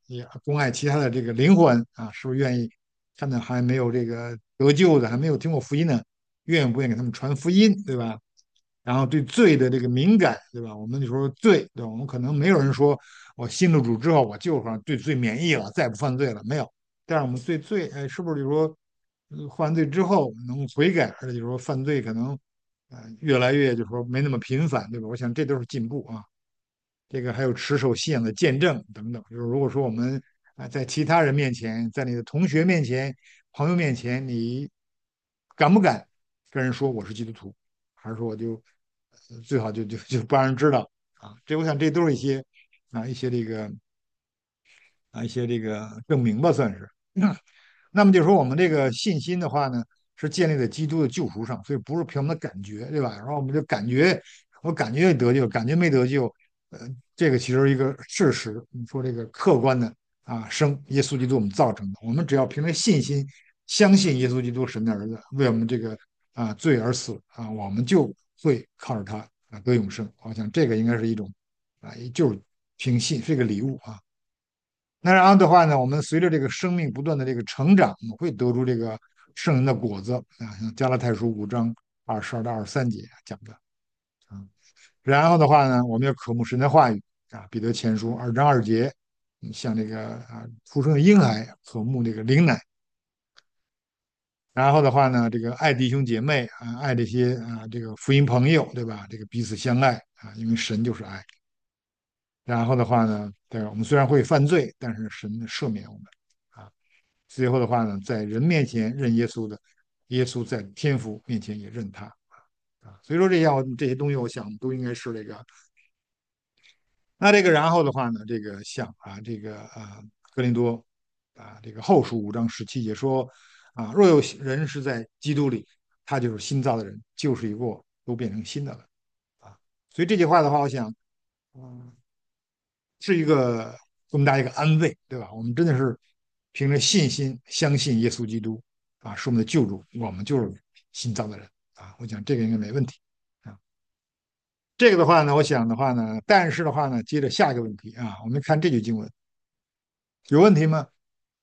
也关爱其他的这个灵魂啊，是不是愿意看到还没有这个得救的，还没有听过福音呢，愿不愿意给他们传福音，对吧？然后对罪的这个敏感，对吧？我们就说罪，对吧？我们可能没有人说我信了主之后，我就好像对罪免疫了，再不犯罪了，没有。但是我们对罪，哎，是不是就说呃犯罪之后能悔改，而且就是说犯罪可能呃越来越就是说没那么频繁，对吧？我想这都是进步啊。这个还有持守信仰的见证等等。就是如果说我们啊在其他人面前，在你的同学面前、朋友面前，你敢不敢跟人说我是基督徒，还是说我就呃最好就就就不让人知道啊？这我想这都是一些啊一些这个啊一些这个证明吧，算是。那么就是说，我们这个信心的话呢，是建立在基督的救赎上，所以不是凭我们的感觉，对吧？然后我们就感觉，我感觉得救，感觉没得救，呃，这个其实是一个事实。你说这个客观的啊，生耶稣基督我们造成的，我们只要凭着信心，相信耶稣基督神的儿子为我们这个啊罪而死啊，我们就会靠着他啊得永生。我想这个应该是一种啊，就是凭信是一个礼物啊。那然后的话呢，我们随着这个生命不断的这个成长，我们会得出这个圣人的果子啊，像加拉太书五章二十二到二十三节讲的啊。然后的话呢，我们要渴慕神的话语啊，彼得前书二章二节，像这个啊出生的婴孩渴慕这个灵奶。然后的话呢，这个爱弟兄姐妹啊，爱这些啊这个福音朋友，对吧？这个彼此相爱啊，因为神就是爱。然后的话呢，对，我们虽然会犯罪，但是神赦免我们啊。最后的话呢，在人面前认耶稣的，耶稣在天父面前也认他啊。所以说这些这些东西，我想都应该是这个。那这个然后的话呢，这个像啊，这个啊，哥林多啊，这个后书五章十七节说啊，若有人是在基督里，他就是新造的人，旧事已过，都变成新的了啊。所以这句话的话，我想，嗯，是一个给我们大家一个安慰，对吧？我们真的是凭着信心相信耶稣基督啊，是我们的救主，我们就是新造的人啊。我想这个应该没问题啊。这个的话呢，我想的话呢，但是的话呢，接着下一个问题啊，我们看这句经文有问题吗？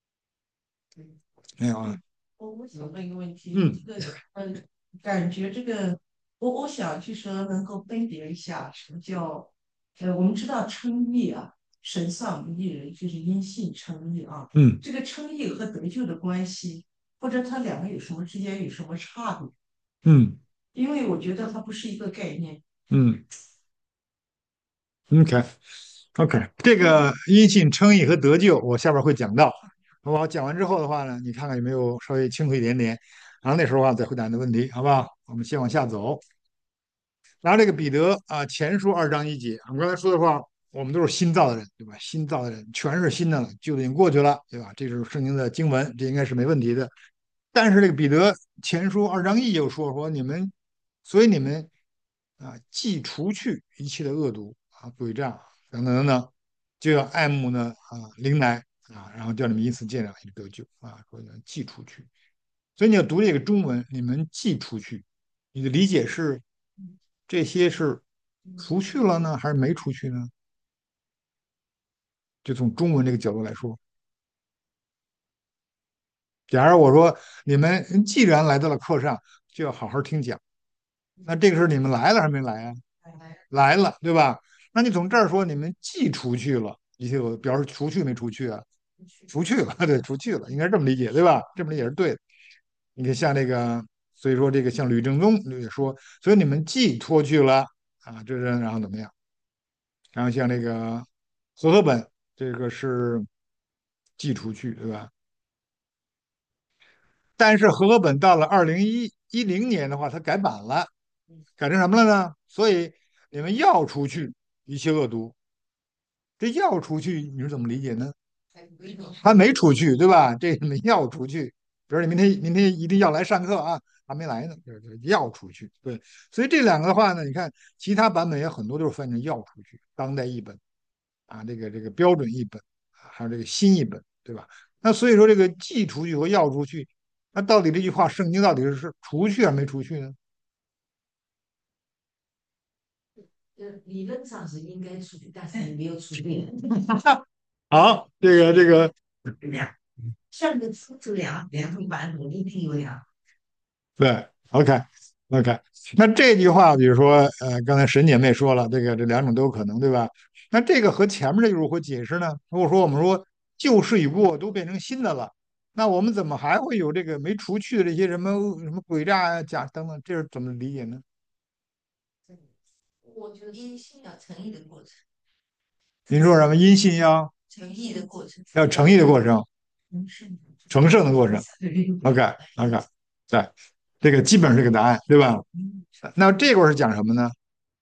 没有啊。 我我想问一个问题， 嗯这个嗯，感觉这个，我我想就说能够分别一下什么叫，呃，我们知道称义啊，神丧不义人，就是因信称义啊。 嗯这个称义和得救的关系，或者它两个有什么之间有什么差别？ 嗯因为我觉得它不是一个概念。 嗯，OK OK，这个因信称义和得救，我下边会讲到。我讲完之后的话呢，你看看有没有稍微清楚一点点，然后那时候啊再回答你的问题，好不好？我们先往下走。然后这个彼得啊，前书二章一节，我们刚才说的话，我们都是新造的人，对吧？新造的人全是新的了，旧的已经过去了，对吧？这是圣经的经文，这应该是没问题的。但是这个彼得前书二章一又说说你们，所以你们啊，既除去一切的恶毒啊、诡诈等等等等，就要爱慕呢啊灵奶啊，然后叫你们因此见了得救啊，说既除去。所以你要读这个中文，你们既除去，你的理解是这些是除去了呢，还是没除去呢？就从中文这个角度来说，假如我说你们既然来到了课上，就要好好听讲，那这个是你们来了还是没来啊？来了，对吧？那你从这儿说你们既除去了一些，我表示除去没除去啊？除去了，对，除去了，应该这么理解，对吧？这么理解是对的。你看像这个，所以说这个像吕正宗也说，所以你们既脱去了啊，这人然后怎么样？然后像这个和合本，这个是寄出去，对吧？但是和合本到了二零一一零年的话，它改版了，改成什么了呢？所以你们要出去一切恶毒，这要出去你是怎么理解呢？还没出去，对吧？这你们要出去，比如你明天明天一定要来上课啊，还没来呢，就是要出去。对，所以这两个的话呢，你看其他版本也很多都是翻译成要出去，当代译本。啊，这个这个标准译本，还有这个新译本，对吧？那所以说这个寄出去和要出去，那到底这句话圣经到底是除去还是没除去呢？ 呃，理论上是应该出去，但是你没有出去。 好， 这个这个两，像个出这两两种版本一定有两。 对，OK OK。那这句话，比如说，呃，刚才沈姐妹说了，这个这两种都有可能，对吧？那这个和前面这个如何解释呢？如果说我们说旧事已过，都变成新的了，那我们怎么还会有这个没除去的这些什么什么诡诈呀、假等等，这是怎么理解呢？ 我觉得因信仰诚意的过程， 您说什么因信要诚意的过程， 要诚意的过程， 嗯，是成圣的过程？OK OK，对，这个基本上是个答案，对吧？那这块儿是讲什么呢？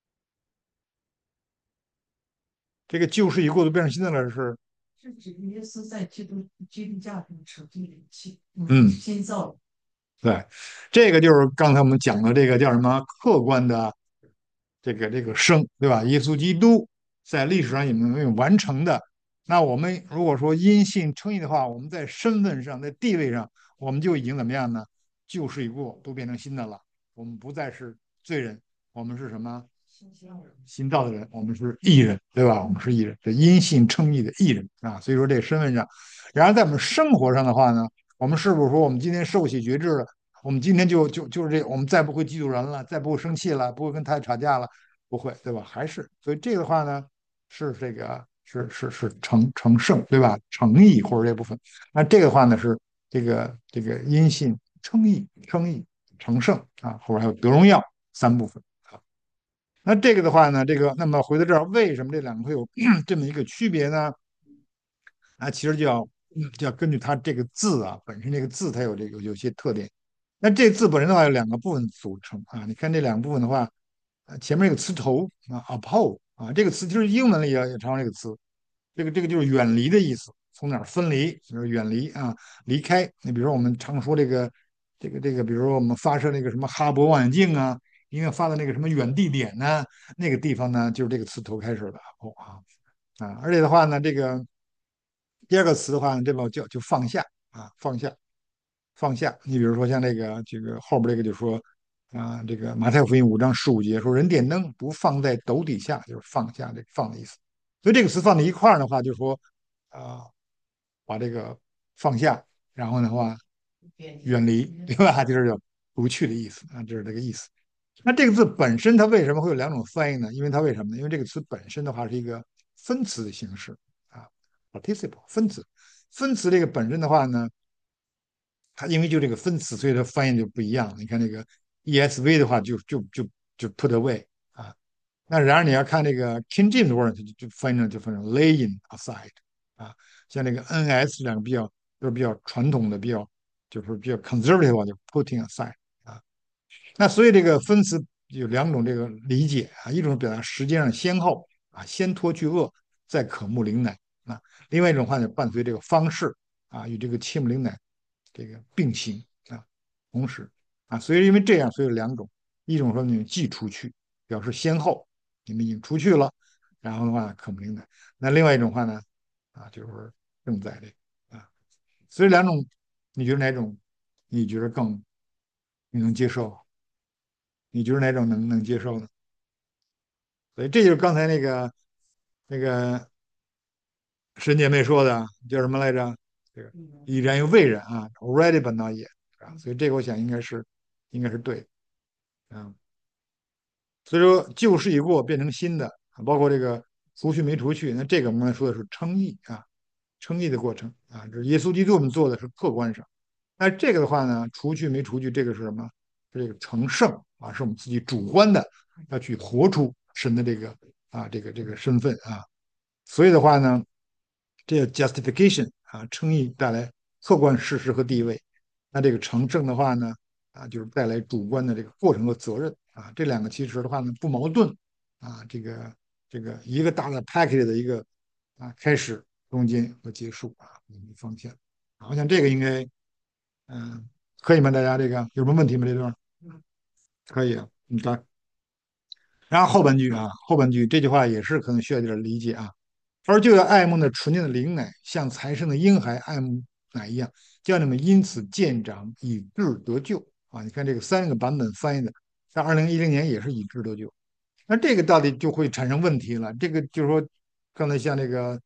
这个旧事已过，都变成新的了，是是指耶稣在基督基督教中成就的一切，嗯， 嗯。 新造的。 对，这个就是刚才我们讲的这个叫什么客观的这个这个生，对吧？耶稣基督在历史上有没有完成的？那我们如果说因信称义的话，我们在身份上、在地位上，我们就已经怎么样呢？旧事已过，都变成新的了。我们不再是罪人，我们是什么？新造的人，我们是义人，对吧？我们是义人，这因信称义的义人啊。所以说这个身份上，然而在我们生活上的话呢？我们是不是说我们今天受洗觉知了？我们今天就就就是这，我们再不会嫉妒人了，再不会生气了，不会跟太太吵架了，不会，对吧？还是，所以这个的话呢，是这个是是是成成圣，对吧？诚意或者这部分，那这个的话呢是这个这个因信称义、称义、成圣啊，或者还有得荣耀三部分啊。那这个的话呢，这个那么回到这儿，为什么这两个会有这么一个区别呢？啊，其实就要就要根据它这个字啊本身这个字它有这个有些特点。那这字本身的话有两个部分组成啊，你看这两个部分的话，呃，前面这个词头啊，uphold 啊，这个词其实英文里也也常用这个词，这个这个就是远离的意思，从哪儿分离，就是远离啊，离开。你比如说我们常说这个这个这个，比如说我们发射那个什么哈勃望远镜啊，应该发到那个什么远地点呢，那个地方呢就是这个词头开始的 uphold 啊啊，而且的话呢，这个第二个词的话呢，这个叫就放下啊，放下。放下。你比如说像这个这个后边这个就说啊，这个马太福音五章十五节说人点灯不放在斗底下，就是放下这个放的意思。所以这个词放在一块儿的话，就是说啊，把这个放下，然后的话远离，对吧？就是有不去的意思啊，这是这个意思。那这个字本身它为什么会有两种翻译呢？因为它为什么呢？因为这个词本身的话是一个分词的形式啊，participle 分词。分词这个本身的话呢，它因为就这个分词，所以它翻译就不一样。你看那个 E S V 的话就，就就就 put away 啊。那然而你要看这个 King James Version，就就翻译成就翻译成 laying aside 啊。像这个 N S 两个比较都是比较传统的，比较就是比较 conservative 就 putting aside 啊。那所以这个分词有两种这个理解啊，一种是表达时间上先后啊，先脱去恶，再渴慕灵奶啊；另外一种话呢，伴随这个方式啊，与这个切慕灵奶这个并行啊，同时啊，所以因为这样，所以有两种，一种说你既出去，表示先后，你们已经出去了，然后的话渴慕灵奶；那另外一种话呢，啊，就是正在这个啊，所以两种，你觉得哪种你觉得更你能接受？你觉得哪种能能接受呢？所以这就是刚才那个那个沈姐妹说的，叫什么来着？这个已然又未然啊，already but not yet 啊，所以这个我想应该是应该是对的啊。所以说旧事已过，变成新的，包括这个除去没除去，那这个我们刚才说的是称义啊，称义的过程啊，这是耶稣基督我们做的是客观上，那这个的话呢，除去没除去，这个是什么？是这个成圣啊，是我们自己主观的要去活出神的这个啊这个这个身份啊，所以的话呢，这个 justification 啊，称义带来客观事实和地位，那这个成圣的话呢，啊，就是带来主观的这个过程和责任啊，这两个其实的话呢不矛盾啊，这个这个一个大的 package 的一个啊开始、中间和结束啊，一个方向。我想这个应该嗯可以吗？大家这个有什么问题吗？这段可以啊，嗯，对。然后后半句啊，后半句这句话也是可能需要一点理解啊。而就要爱慕那纯净的灵奶，像才生的婴孩爱慕奶一样，叫你们因此渐长，以致得救啊！你看这个三个版本翻译的，在二零一零年也是以致得救。那这个到底就会产生问题了。这个就是说，刚才像这个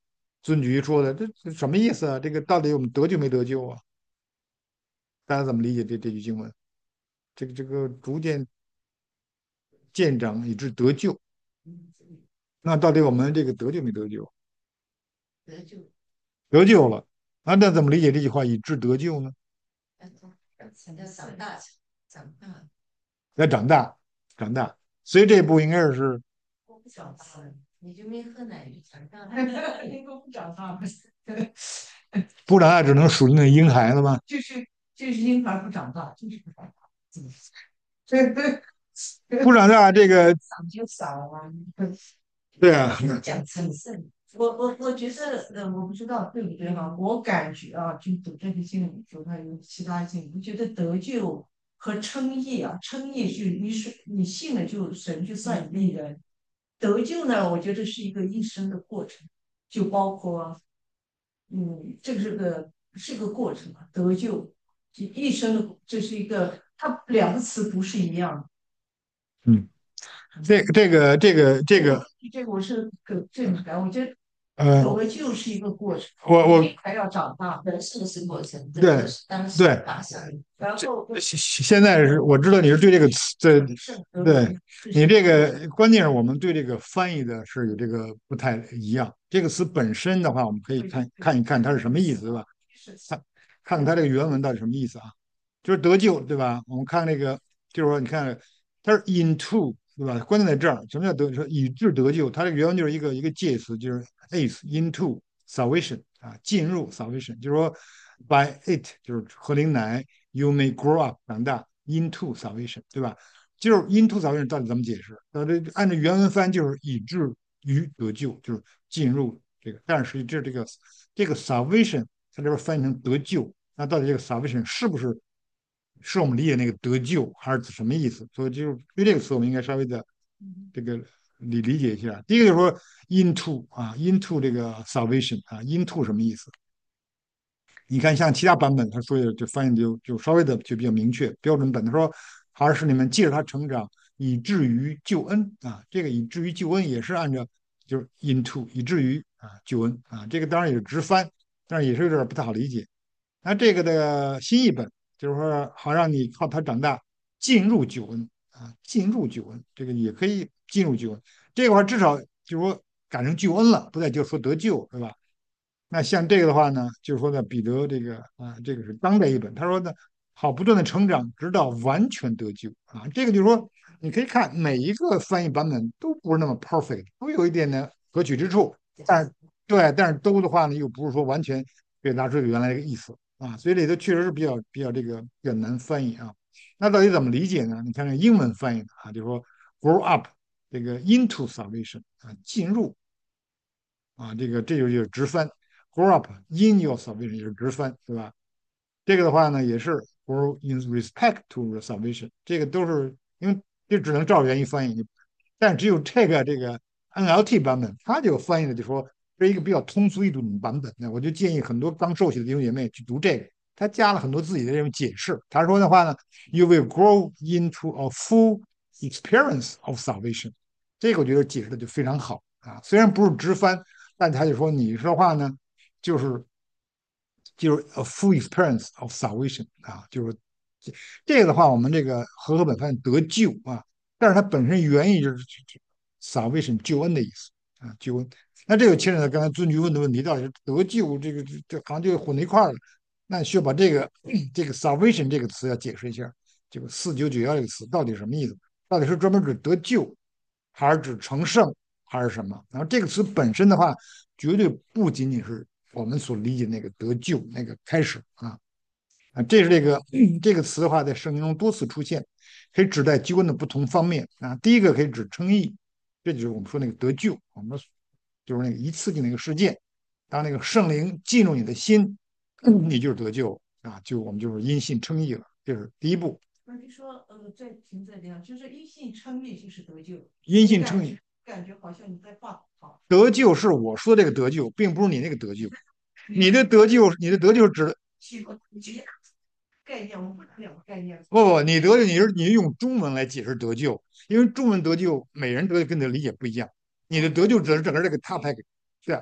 尊局说的，这这什么意思啊？这个到底我们得救没得救啊？大家怎么理解这这句经文？这个这个逐渐渐长以致得救，那到底我们这个得救没得救？ 得救， 得救了啊，那怎么理解这句话以致得救呢？ 要长大，长大， 要长大，长大，所以这一步应该是我不长大了，你就没喝奶就长大了。 应该不长大， 不长大只能属于那婴孩子吗？ 就是就是婴孩不长大，就是不长大。对对， 不长大这个长就少啊。 对啊， 讲成圣， 我我我觉得，呃，我不知道对不对哈，我感觉啊，就读这个经里说，它有其他经，我觉得得救和称义啊，称义是你是你信了就神就算你立人，得救呢，我觉得是一个一生的过程，就包括，嗯，这个是个是个过程啊，得救一一生的，这是一个，它两个词不是一样的。 嗯，这个这个这个这个这个我是可正感，我觉得呃， 得救是一个过程， 我我还要长大。 人生是过程，这对个是当时对， 发生。 然后现现在是我知道你是对这个词，对对，你这个关键是我们对这个翻译的是有这个不太一样。这个词本身的话，我们可以看看一看它是什么意思，对吧？看看看它这个原文到底什么意思啊？就是得救，对吧？我们看那个，就是说，你看它是 into，对吧？关键在这儿，什么叫得？说以致得救，它这个原文就是一个一个介词，就是 is into salvation 啊，进入 salvation，就是说 by it 就是喝灵奶，you may grow up 长大 into salvation，对吧？就是 into salvation 到底怎么解释？呃，这按照原文翻就是以至于得救，就是进入这个，但是实际这这个这个 salvation 它这边翻译成得救，那到底这个 salvation 是不是是我们理解那个得救，还是什么意思？所以就是对这个词，我们应该稍微的这个理理解一下。第一个就是说 into 啊，into 这个 salvation 啊，into 什么意思？你看，像其他版本，他说的就翻译就就稍微的就比较明确。标准本他说，还是你们借着他成长，以至于救恩啊。这个以至于救恩也是按照就是 into 以至于啊救恩啊。这个当然也是直翻，但是也是有点不太好理解。那这个的新译本就是说，好让你靠他长大，进入救恩啊，进入救恩，这个也可以进入救恩。这个话至少就是说改成救恩了，不再就说得救，对吧？那像这个的话呢，就是说呢，彼得这个啊，这个是当代译本，他说呢，好不断的成长，直到完全得救啊。这个就是说，你可以看每一个翻译版本都不是那么 perfect，都有一点点可取之处，但对，但是都的话呢，又不是说完全表达出原来这个意思啊，所以里头确实是比较比较这个比较难翻译啊。那到底怎么理解呢？你看这英文翻译的啊，就是说 grow up 这个 into salvation 啊，进入啊，这个这就就是直翻，grow up in your salvation 也是直翻，对吧？这个的话呢，也是 grow in respect to the salvation，这个都是因为这只能照原意翻译，但只有这个这个 N L T 版本，它就翻译的就说是一个比较通俗易懂的版本。那我就建议很多刚受洗的弟兄姐妹去读这个，他加了很多自己的这种解释。他说的话呢，You will grow into a full experience of salvation，这个我觉得解释的就非常好啊。虽然不是直翻，但他就说你说话呢，就是就是 a full experience of salvation 啊，就是这个的话，我们这个和合本翻译得救啊，但是它本身原意就是 salvation 救恩的意思啊，救恩。那这个牵扯到刚才尊局问的问题，到底是得救这个这这好像就混在一块儿了。那需要把这个这个 salvation 这个词要解释一下，这个四九九幺这个词到底什么意思？到底是专门指得救，还是指成圣，还是什么？然后这个词本身的话，绝对不仅仅是我们所理解那个得救那个开始啊啊，这是这个这个词的话，在圣经中多次出现，可以指代救恩的不同方面啊。第一个可以指称义，这就是我们说那个得救，我们就是那个一次性的一个事件，当那个圣灵进入你的心，你就是得救啊，就我们就是因信称义了，这是第一步。 那就说，呃，再停在这样，就是因信称义就是得救， 因信称义， 感觉好像你在画好。 得救是我说这个得救，并不是你那个得救。你的得救，你的得救指概念，我们两个概念。 不不，你得救你是你用中文来解释得救，因为中文得救每人得救跟你的理解不一样。你的得救指的是整个这个 topic，对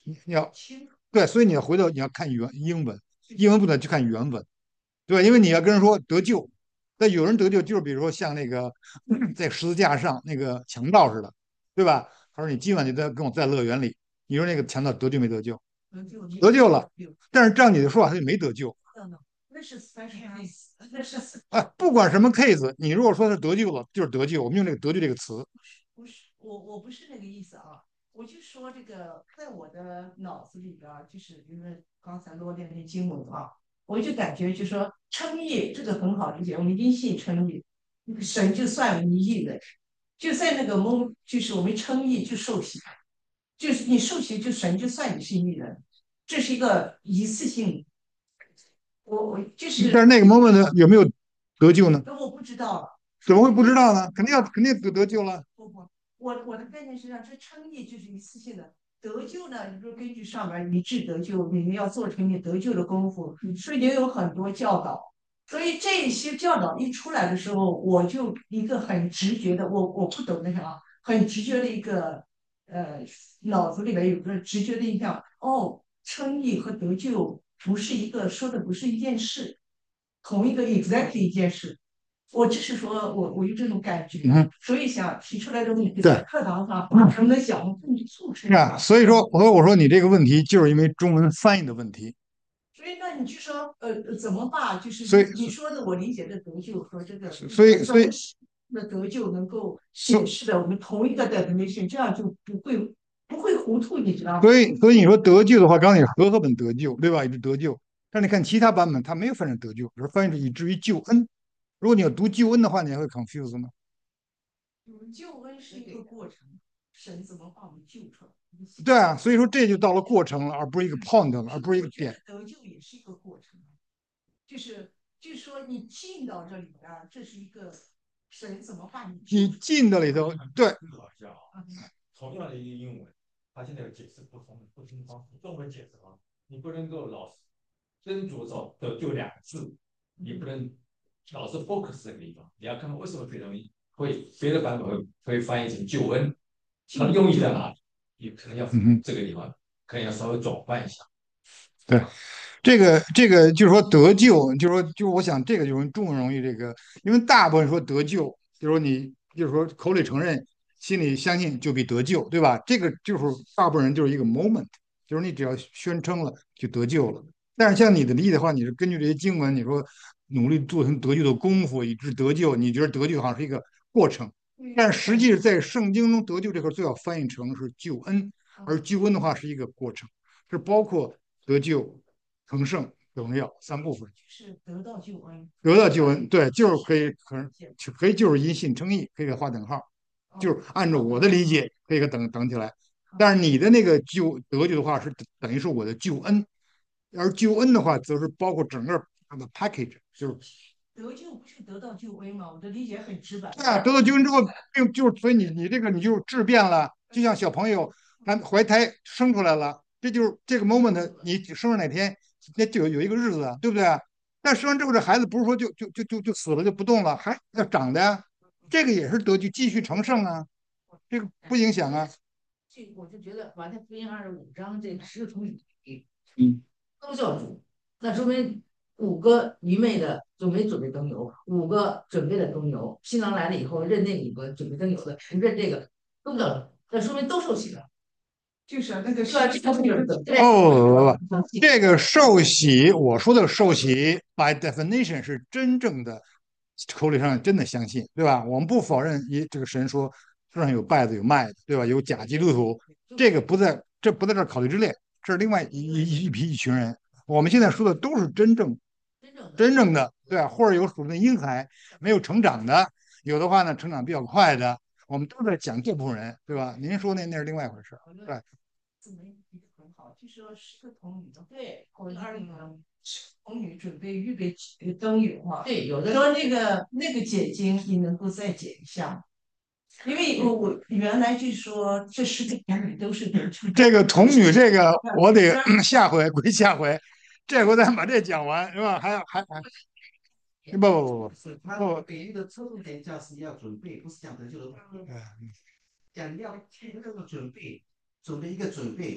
你要轻对，所以你要回头你要看原英文，英文不能去看原文，对吧？因为你要跟人说得救，那有人得救就是比如说像那个在十字架上那个强盗似的，对吧？他说你今晚就在跟我在乐园里，你说那个强盗得救没得救？ 得救得救了，但是照你的说法他就没得救。 那是 special case，那是哎，不管什么 case，你如果说是得救了，就是得救。我们用这个得救这个词， 不是我我不是那个意思啊，我就说这个在我的脑子里边儿，就是因为刚才罗列那些经文啊，我就感觉就说称义这个很好理解，我们因信称义，神就算为你义人，就在那个 moment，就是我们称义就受洗，就是你受洗就神就算你是义人，这是一个一次性。我我就是但是那个 moment 有没有得救呢？ 那我不知道了。 怎么会不知道呢？肯定要肯定得得救了。 不不，我我的概念是这样，这称义就是一次性的，得救呢，你说根据上面一致得救，你们要做成你得救的功夫，所以也有很多教导。所以这些教导一出来的时候，我就一个很直觉的，我我不懂那个啊，很直觉的一个呃，脑子里面有个直觉的印象，哦，称义和得救不是一个说的不是一件事，同一个 exactly 一件事。我只是说我我有这种感觉， 嗯， 所以想提出来的问题， 对在课堂上能不能讲更促成是啊，所以说，我说我说你这个问题就是因为中文翻译的问题， 所以那你就说呃怎么办？就是所以你说的我理解的得救和这个所以所以的得救能够所解释的我们同一个 definition，这样就不会不会糊涂，你知道吗？ 所以所以你说得救的话，刚才也和合本得救，对吧？也是得救，但你看其他版本，它没有翻成得救，而翻译成以至于救恩。如果你要读救恩的话，你还会 confuse 吗？ 救恩是一个过程，神怎么把我们救出来？ 对啊，所以说这就到了过程了，而不是一个 point 了，而不是一个点。 得救也是一个过程，就是就是说你进到这里边儿，这是一个神怎么把你你进的里头，对， 好像同样的一个英文，它现在有解释不同不同方式。中文解释啊，你不能够老是斟酌着得就两个字，你不能老是 focus 这个地方，你要看看为什么别人会别的版本会会翻译成救恩，它的用意在哪里？你可能要这个地方可能要稍微转换一下。 对，这个这个就是说得救，就是说就是我想这个就是中文容易这个，因为大部分说得救，就是说你就是说口里承认，心里相信就比得救，对吧？这个就是大部分人就是一个 moment，就是你只要宣称了就得救了。但是像你的理解的话，你是根据这些经文，你说努力做成得救的功夫，以致得救，你觉得得救好像是一个过程，但实际在圣经中得救这块最好翻译成是救恩，而救恩的话是一个过程。是包括得救、成圣、荣耀三部分。 是得到救恩， 得到救恩，对，就是可以可能可以就是因信称义，可以给划等号，就是按照我的理解可以给等等起来。但是你的那个救得救的话是等于是我的救恩，而救恩的话则是包括整个它的 package，就是得救不是得到救恩吗？我的理解很直白。 对啊，得到救恩之后，并就是所以你你这个你就质变了，就像小朋友他怀胎生出来了，这就是这个 moment，你生日哪天，那就有有一个日子啊，对不对？但生完之后，这孩子不是说就就就就就死了就不动了，还要长的呀，这个也是得救，继续成圣啊，这个不影响啊。 这我就觉得马太福音二十五章这十个童女嗯， 都叫主，那说明五个愚昧的就没准备灯油，五个准备了灯油，新郎来了以后认那五个准备灯油的，不认这个都不叫主，那说明都受洗了。 就是那个对吧？这他们就是对哦，不不不，这个受洗，我说的受洗，by definition 是真正的口理上真的相信，对吧？我们不否认一这个神说世上有稗子有麦子，对吧？有假基督徒，这个不在这不在这考虑之列，这是另外一一一批一群人。我们现在说的都是真正真正的真正的，对吧？或者有属灵婴孩没有成长的，有的话呢成长比较快的，我们都在讲这部分人，对吧？您说那那是另外一回事，对。 字没理得很好，就说十个童女的， 对， 我二呢，童女准备预备灯油嘛。 对，有的说那个那个解经，你能够再解一下吗？因为我我原来就说这十个童女都是得救的。 这个童女，这个我得下回归下回，这回咱把这讲完是吧？还要还还不不不不， 是他不给予的重点叫是要准备，不是讲得救的话， 嗯讲要这个准备，准备一个准备，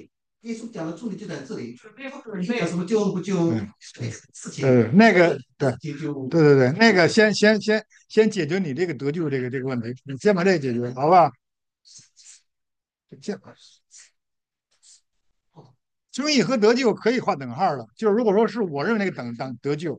耶稣讲的重点就在这里， 准备不准你讲备？ 什么救恩不救恩， 嗯， 事情呃，那个对事情就对对对，那个先先先先解决你这个得救这个这个问题，你先把这个解决，好吧？先称义和得救可以划等号的，就是如果说是我认为那个等等得救，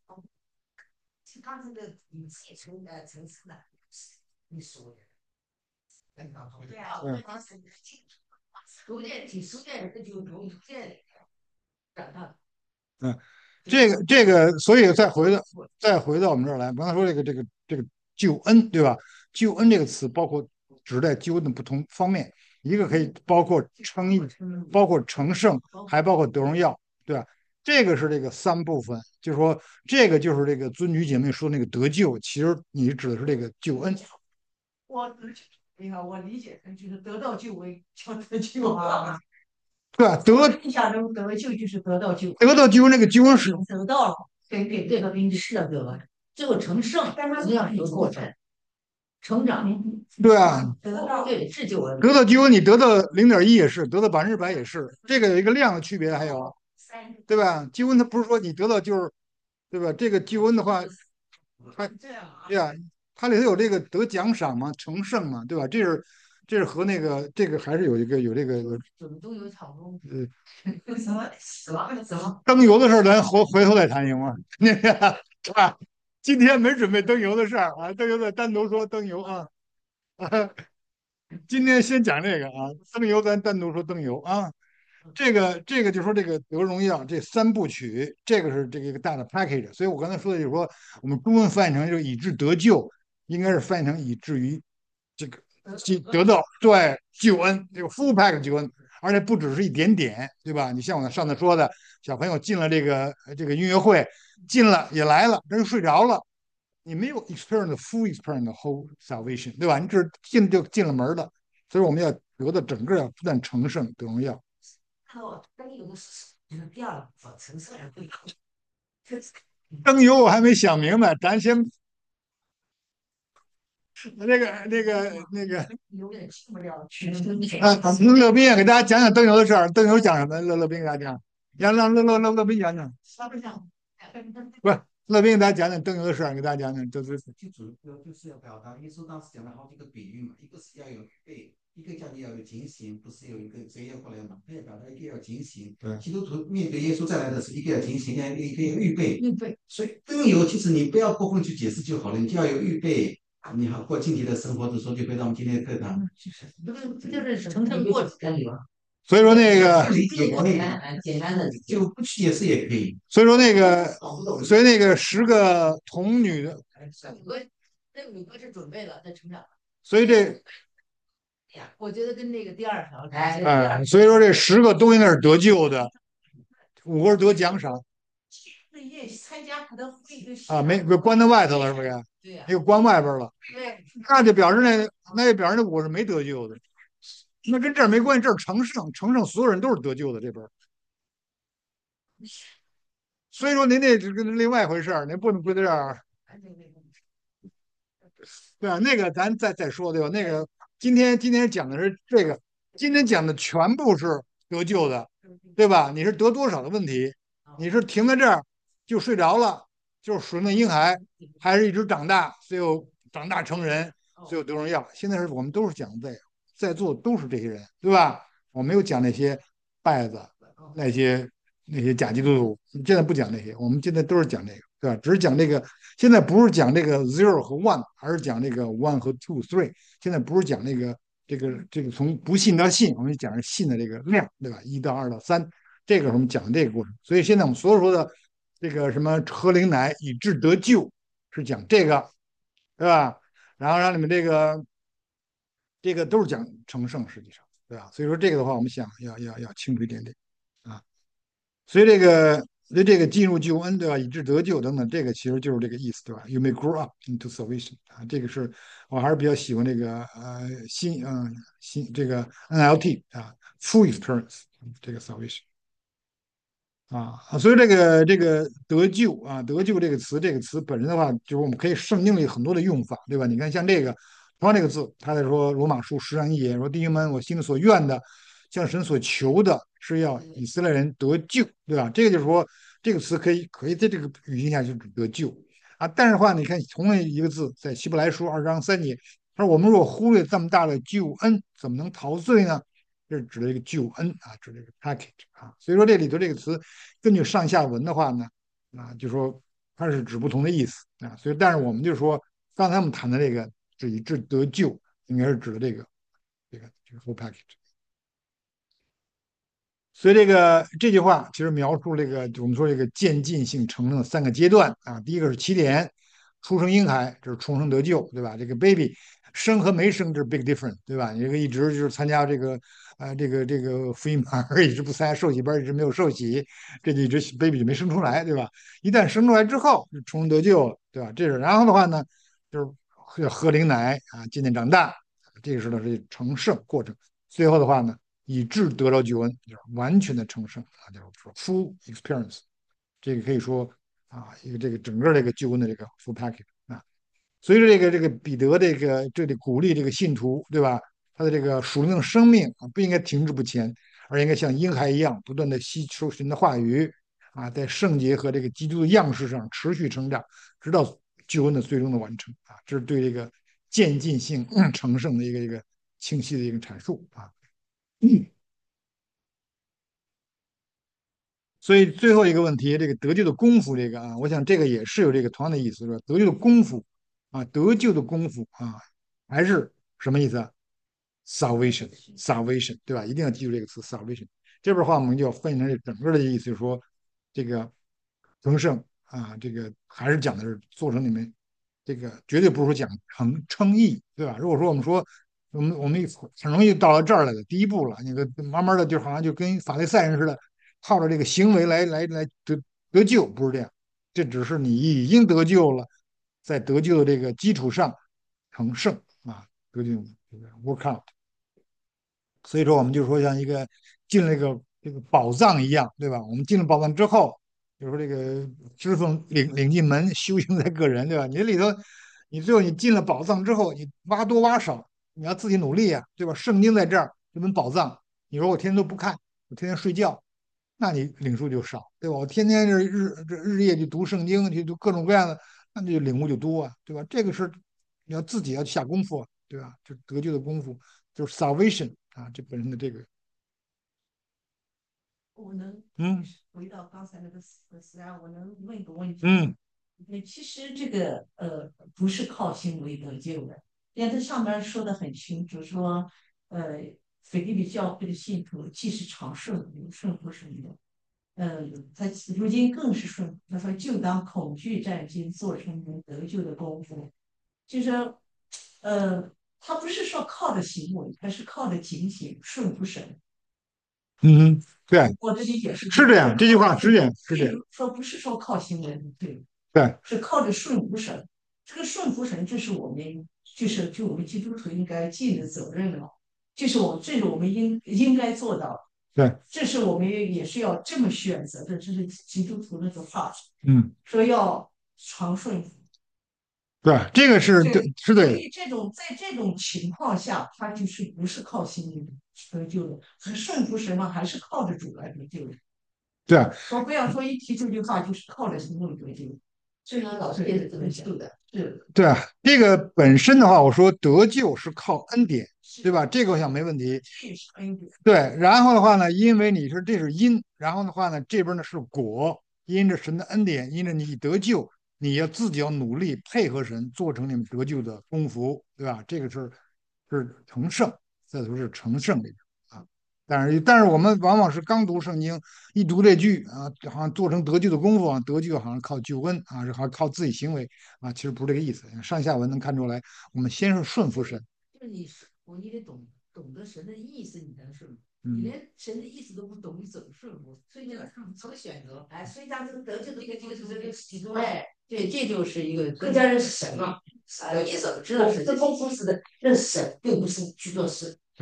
他这个语气层呃层次呢，你说的，对啊， 嗯对方是逐渐体逐渐这就逐渐长大。 嗯，这个这个，所以再回到再回到我们这儿来，刚才说这个这个这个救恩，对吧？救恩这个词包括指代救恩的不同方面，一个可以包括称义，包括成圣，还包括得荣耀，对吧？这个是这个三部分，就是说这个就是这个尊女姐妹说那个得救，其实你指的是这个救恩， 我得救，你看我理解的就是得到救为叫得救啊。 对吧？得印象中得救就是得到救， 得到救恩，那个救恩是得到了， 给给这个兵是的，对吧？最后成圣，同样是一个过程，成长， 对啊， 得到对是救恩， 得到救恩，你得到零点一也是，得到百分之百也是，这个有一个量的区别，还有对吧？救恩它不是说你得到就是，对吧？这个救恩的话，它这样啊。 对呀，它里头有这个得奖赏嘛，成圣嘛，对吧？这是这是和那个这个还是有一个有这个有怎么都有场中， 呃什么什么什么？ 灯油的事儿，咱回回头再谈行吗？那个是吧？今天没准备灯油的事儿啊，灯油再单独说灯油啊。啊，今天先讲这个啊，灯油咱单独说灯油啊。这个这个就说这个得荣耀这三部曲，这个是这个一个大的 package。所以我刚才说的就是说，我们中文翻译成这个以致得救，应该是翻译成以至于这个即得到对救恩这个 full pack 救恩，而且不只是一点点，对吧？你像我上次说的，小朋友进了这个这个音乐会，进了也来了，但是睡着了。你没有 experience full experience 的 whole salvation，对吧？你只是进就进了门了，所以我们要得到整个要不断成圣得荣耀。 哦，灯油是就是第二部分，成圣而不灯油我还没想明白，咱先那个那个那个有点去不了去生啊，乐斌也给大家讲讲灯油的事儿。灯油讲什么？乐乐斌给大家讲，让让乐乐乐乐斌讲讲，不是乐斌给大家讲讲灯油的事儿，给大家讲讲，这是就主要就是要表达，耶稣当时讲了好几个比喻嘛，一个是要有预备，一个叫你要有警醒，不是有一个谁要过来嘛，他要表达一个要警醒。 对基督徒面对耶稣再来的时候，一个要警醒，一个一个要预备。 预备， 所以灯油其实你不要过分去解释就好了，你就要有预备。你好，过今天的生活的时候，就回到我们今天的课堂。 不是这就是成圣过程里吧？ 所以说那个理解可以， 简单的就不去解释也可以。 所以说那个所以那个十个童女的， 五个，那五个是准备了在成长。 所以这呀，我觉得跟那个第二条，哎， 哎，所以说这十个都应该是得救的，五个是得奖赏那也参加他的会的啊，没关在外头了，是不是？ 对呀， 那个关外边了， 对， 那就表示那那就表示那五是没得救的，那跟这儿没关系，这儿成圣，成圣所有人都是得救的这边。所以说您那是跟另外一回事儿，您不能归在这儿。对啊，那个咱再再说，对吧？那个今天今天讲的是这个，今天讲的全部是得救的，对吧？你是得多少的问题，你是停在这儿就睡着了，就是属那婴孩，还是一直长大，最后长大成人，最后得荣耀。现在是我们都是讲这个，在座的都是这些人，对吧？我没有讲那些败子，那些那些假基督徒，现在不讲那些，我们现在都是讲这个，对吧？只是讲这个，现在不是讲这个 zero 和 one，而是讲这个 one 和 two three。现在不是讲那个这个这个从不信到信，我们讲是信的这个量，对吧？一到二到三，这个我们讲这个过程。所以现在我们所有说的这个什么喝灵奶以致得救，是讲这个，对吧？然后让你们这个这个都是讲成圣，实际上，对吧？所以说这个的话，我们想要要要清楚一点点啊。所以这个，所以这个进入救恩，对吧？以致得救等等，这个其实就是这个意思，对吧？You may grow up into salvation 啊，这个是我还是比较喜欢这个呃新嗯、呃、新这个 N L T 啊，full experience 这个 salvation 啊，所以这个这个得救啊，得救这个词，这个词本身的话，就是我们可以圣经里很多的用法，对吧？你看像这个同样这个字，他在说罗马书十章一节说弟兄们，我心里所愿的。 向神所求的是要以色列人得救，对吧？这个就是说，这个词可以可以在这个语境下就指得救啊。但是的话，你看同样一个字，在希伯来书二章三节，他说我们若忽略这么大的救恩，怎么能陶醉呢？这是指的一个救恩啊，指的一个 package 啊。所以说这里头这个词，根据上下文的话呢，啊，就说它是指不同的意思啊。所以，但是我们就说，刚才我们谈的这个是以致得救，应该是指的这个这个这个 whole package。所以这个这句话其实描述这个我们说这个渐进性成长的三个阶段啊。第一个是起点，出生婴孩，这是重生得救，对吧？这个 baby 生和没生这是 big difference，对吧？你这个一直就是参加这个呃这个这个福音班，一直不参加受洗班，一直没有受洗，这就一直 baby 就没生出来，对吧？一旦生出来之后，重生得救，对吧？这是然后的话呢，就是喝喝灵奶啊，渐渐长大，这个是呢是成圣过程。最后的话呢。以致得到救恩，就是完全的成圣啊，就是说 full experience，这个可以说啊，一个这个整个这个救恩的这个 full package 啊。所以说这个这个彼得这个这里鼓励这个信徒，对吧？他的这个属灵的生命啊，不应该停滞不前，而应该像婴孩一样，不断的吸收神的话语啊，在圣洁和这个基督的样式上持续成长，直到救恩的最终的完成啊。这是对这个渐进性成圣的一个一个清晰的一个阐述啊。嗯，所以最后一个问题，这个得救的功夫，这个啊，我想这个也是有这个同样的意思，是吧？得救的功夫啊，得救的功夫啊，还是什么意思啊？salvation，salvation，对吧？一定要记住这个词 salvation。这边的话，我们就要翻译成这整个的意思，就是说这个成圣啊，这个还是讲的是做成你们这个绝对不是说讲成称义，对吧？如果说我们说我们我们很容易到了这儿来的第一步了，那个慢慢的就好像就跟法利赛人似的，靠着这个行为来来来得得救，不是这样，这只是你已经得救了，在得救的这个基础上成圣啊，得救这个 work out。所以说，我们就说像一个进了一个这个宝藏一样，对吧？我们进了宝藏之后，比如说这个师傅领领进门，修行在个人，对吧？你这里头，你最后你进了宝藏之后，你挖多挖少，你要自己努力呀、啊，对吧？圣经在这儿，这本宝藏，你说我天天都不看，我天天睡觉，那你领受就少，对吧？我天天这日这日夜去读圣经，去读各种各样的，那你就领悟就多啊，对吧？这个是你要自己要下功夫啊，对吧？就得救的功夫，就是 salvation 啊，这本身的这个， 我能嗯回到刚才那个词词啊，我能问一个问题。 嗯呃，其实这个呃不是靠行为得救的，因为它上面说的很清楚，说呃腓立比教会的信徒既是常顺服顺服神的，呃，他如今更是顺服。他说就当恐惧战惊，做成能得救的功夫。就是呃，他不是说靠着行为，他是靠着警醒顺服神。 嗯，对， 我的理解是是这样，这句话是这样，是这样， 说不是说靠行为对， 对是靠着顺服神。这个顺服神，这是我们就是就我们基督徒应该尽的责任了，就是我这是我们应应该做到的， 对， 这是我们也是要这么选择的，这是基督徒那个话， 嗯说要常顺服。 对，这个是对， 对， 是对的， 所以这种在这种情况下，他就是不是靠心灵得救的，是顺服神嘛，还是靠着主来得救的？ 对说不要说一提这句话就是靠着行动得救， 虽然老师也是这么讲的， 是对啊，这个本身的话，我说得救是靠恩典， 是， 对吧？这个我想没问题。 这也是恩典。 对，然后的话呢，因为你是这是因，然后的话呢，这边呢是果，因着神的恩典，因着你得救，你要自己要努力配合神，做成你们得救的功夫，对吧？这个是是成圣，再说是成圣里边啊。但是但是我们往往是刚读圣经，一读这句啊，好像做成得救的功夫啊，得救好像靠救恩啊，是好像靠自己行为啊，其实不是这个意思。上下文能看出来，我们先是顺服神， 就是你是我，你得懂懂得神的意思，你才能顺服。你嗯， 连神的意思都不懂，你怎么顺服？所以这个怎么选择？哎，所以他这个得救的这个这个这个其中，哎，对，这就是一个更加认识神嘛。啊，你怎么知道神？这功夫是的，认识神，并不是去做事。 对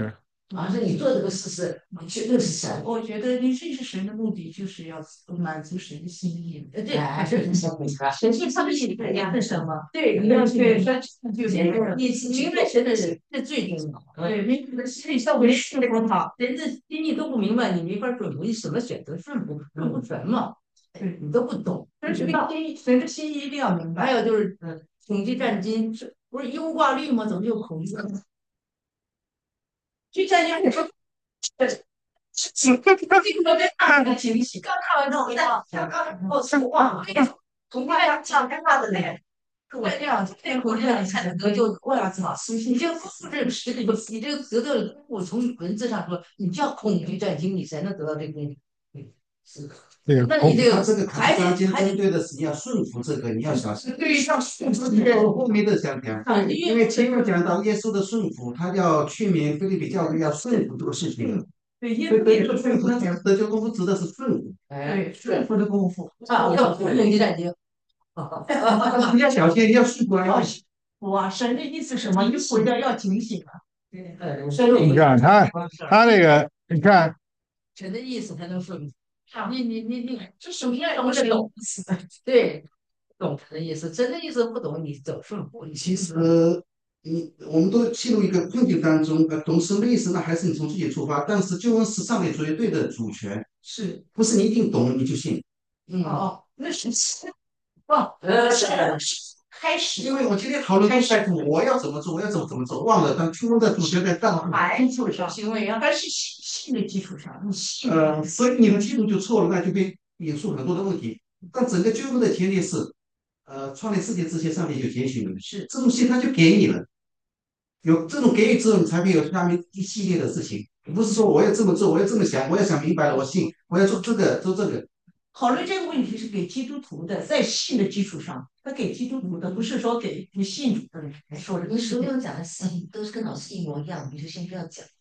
马上你做这个事是，你绝对是神。 我觉得你认识神的目的就是要满足神的心意。 呃，对，还是很神的。神性他的心意是什么？ 对， 你要对， 去那就你你明白神的是是最重要的。 对，明白的心意效果是很好。 人的心意都不明白，你没法准备什么选择顺服顺服神嘛？ 对， 你都不懂， 但是心意，神的心意一定要明白。 还有就是，嗯，恐惧战惊是不是忧挂虑吗？怎么就恐惧？ 就在你说，呃，这个跟大的惊喜，刚看完之后，我刚刚我说哇，童话呀，讲真话的嘞。我这样，这回这样才能得救。我要知道，你这个复制是这个，你这个得到的我从文字上说，你叫恐惧战惊，你才能得到这个东西。嗯，是。 这个恐那你这个他这个还章节得还得针对的是你要顺服这个，你要小心。 对，要顺服你后后面的讲讲， 啊， 因为前面讲到耶稣的顺服，他要劝勉菲利比教会要顺服这个事情。 对，因所以为得顺服，他讲得救功夫指的是顺服。 对顺服的功夫。 啊，我要恐惧战惊。 你要小心，你要顺服啊！要哇，神的意思是什么？你回家要警醒啊！ 对， 你看他他这个，你看神的意思才能顺服。你你你你， 这首先什么是懂？ 是懂对，懂神的意思，神的意思不懂，你走顺服。你其实，你我们都陷入一个困境当中，呃，懂神的意思，那还是你从自己出发。但是救恩是上帝绝对的主权， 是不是你一定懂你就信。 嗯， 哦，那是哦， 呃， 是是开始因为我今天讨论开始，我要怎么做，我要怎么怎么做，忘了，但救恩的主权在上还帝。 基础上行为啊， 还是信信的基础上，你信呃，所以你的基础就错了，那就会引出很多的问题。但整个救恩的前提是，呃，创立世界之前，上帝就拣选你们， 是这种信他就给你了。有这种给予之后，你才会有下面一系列的事情。不是说我要这么做，我要这么想，我要想明白了，我信，我要做这个做这个。 考虑这个问题是给基督徒的，在信的基础上，他给基督徒的，不是说给不信主的人说的。 你所有讲的事情都是跟老师一模一样，你就先不要讲。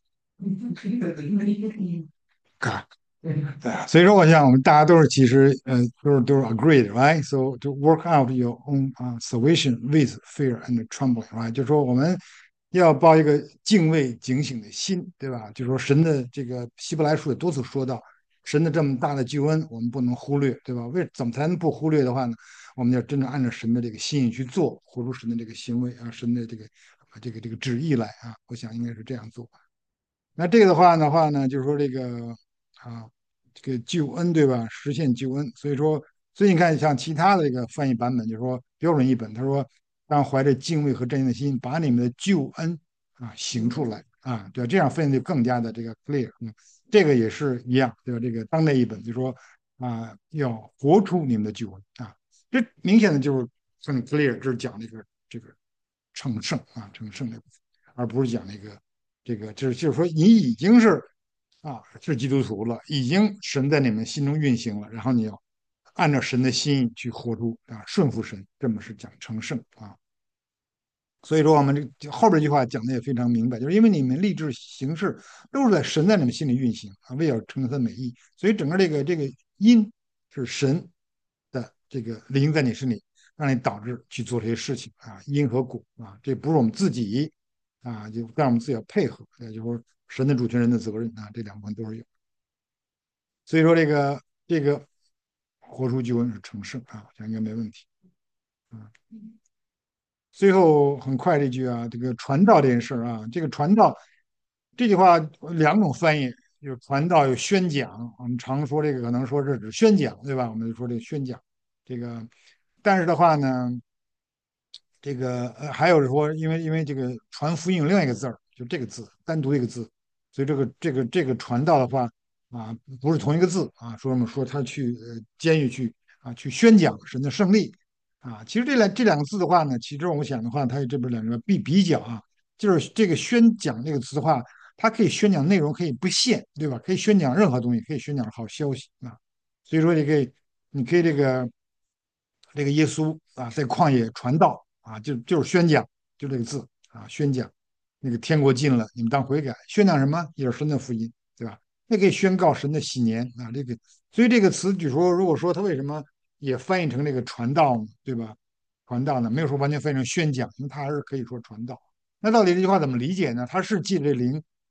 看，对啊，所以说我想我们大家都是其实呃都是都是 agreed，right？So to work out your own 啊、salvation with fear and trembling，right？就是说我们要抱一个敬畏警醒的心，对吧？就是说神的这个希伯来书也多次说到，神的这么大的救恩，我们不能忽略，对吧？为怎么才能不忽略的话呢？我们要真正按照神的这个心意去做，活出神的这个行为啊，神的这个这个这个旨意来啊，我想应该是这样做。那这个的话的话呢，就是说这个啊，这个救恩对吧？实现救恩，所以说，所以你看，像其他的这个翻译版本，就是说标准译本，他说当怀着敬畏和真心的心，把你们的救恩啊行出来啊，对吧？这样分就更加的这个 clear，嗯，这个也是一样，对吧？这个当代译本就说啊，要活出你们的救恩啊，这明显的就是很 clear，这是讲这个这个成圣啊，成圣的部分，而不是讲那个。这个就是就是说，你已经是啊是基督徒了，已经神在你们心中运行了，然后你要按照神的心意去活出啊，顺服神，这么是讲成圣啊。所以说，我们这后边这句话讲的也非常明白，就是因为你们立志行事都是在神在你们心里运行啊，为了成就他的美意，所以整个这个这个因是神的这个灵在你心里，让你导致去做这些事情啊，因和果啊，这不是我们自己啊，就让我们自己要配合，也就是说神的主权人的责任啊，这两部分都是有。所以说这个这个活出救恩是成圣啊，我想应该没问题啊。最后很快这句啊，这个传道这件事儿啊，这个传道这句话两种翻译，有传道有宣讲。我们常说这个可能说是指宣讲，对吧？我们就说这个宣讲，这个但是的话呢，这个呃还有说，因为因为这个传福音有另外一个字儿，就这个字单独一个字，所以这个这个这个传道的话啊，不是同一个字啊。说我们说他去呃监狱去啊去宣讲神的胜利啊，其实这两这两个字的话呢，其实我想的话，它这边两个比比较啊，就是这个宣讲这个词的话，它可以宣讲内容可以不限，对吧？可以宣讲任何东西，可以宣讲好消息啊。所以说你可以你可以这个这个耶稣啊在旷野传道啊，就就是宣讲，就这个字啊，宣讲那个天国近了，你们当悔改，宣讲什么？也是神的福音，对吧？那可以宣告神的喜年啊，这个所以这个词，就说如果说它为什么也翻译成这个传道呢，对吧？传道呢，没有说完全翻译成宣讲，因为它还是可以说传道。那到底这句话怎么理解呢？它是借着灵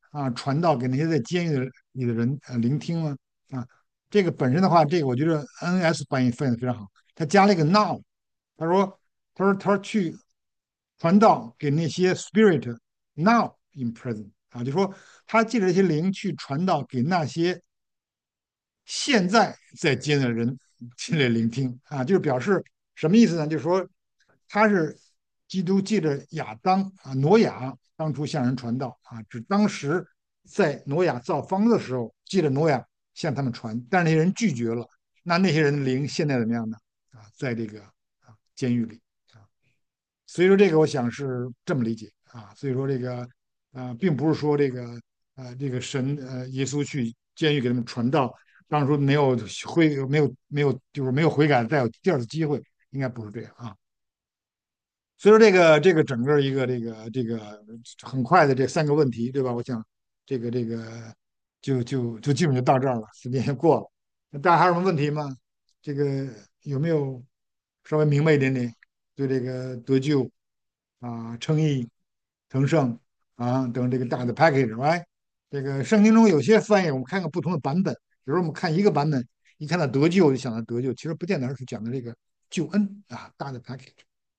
啊传道给那些在监狱里的人呃聆听吗？啊，这个本身的话，这个我觉得 N S 翻译翻译的非常好，他加了一个 now，他说他说他说去传道给那些 spirit now in prison 啊，就说他借着这些灵去传道给那些现在在监的人进来聆听啊，就是表示什么意思呢？就是说他是基督借着亚当啊挪亚当初向人传道啊，指当时在挪亚造房子的时候，借着挪亚向他们传，但是那些人拒绝了，那那些人的灵现在怎么样呢？啊，在这个啊监狱里啊，所以说这个我想是这么理解啊，所以说这个啊，并不是说这个呃这个神呃耶稣去监狱给他们传道，当初没有悔没有没有就是没有悔改，再有第二次机会，应该不是这样啊。所以说这个这个整个一个这个这个很快的这三个问题，对吧？我想这个这个就就就基本就到这儿了，时间也过了。那大家还有什么问题吗？这个有没有稍微明白一点点对这个得救啊、称义、成圣啊等这个大的 package，right？这个圣经中有些翻译，我们看看不同的版本，比如我们看一个版本，一看到得救就想到得救，其实不见得是讲的这个救恩啊，大的 package。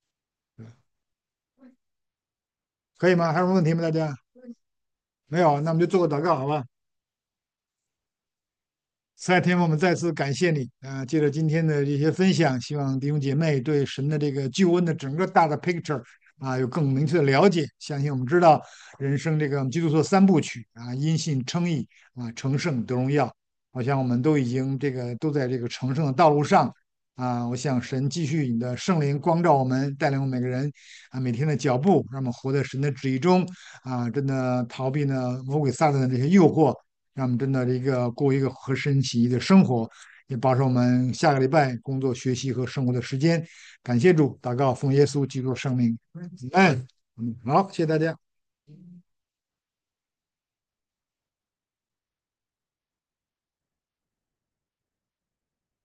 可以吗？还有什么问题吗？大家没有，那我们就做个祷告，好吧？三天，我们再次感谢你啊！借着今天的这些分享，希望弟兄姐妹对神的这个救恩的整个大的 picture 啊有更明确的了解。相信我们知道人生这个基督徒三部曲啊，因信称义啊，成圣得荣耀。好像我们都已经这个都在这个成圣的道路上啊！我想神继续你的圣灵光照我们，带领我们每个人啊每天的脚步，让我们活在神的旨意中啊！真的逃避呢魔鬼撒旦的这些诱惑。让我们真的这个过一个合身起义的生活，也保守我们下个礼拜工作、学习和生活的时间。感谢主，祷告奉耶稣基督的圣名，嗯，嗯，好，谢谢大家。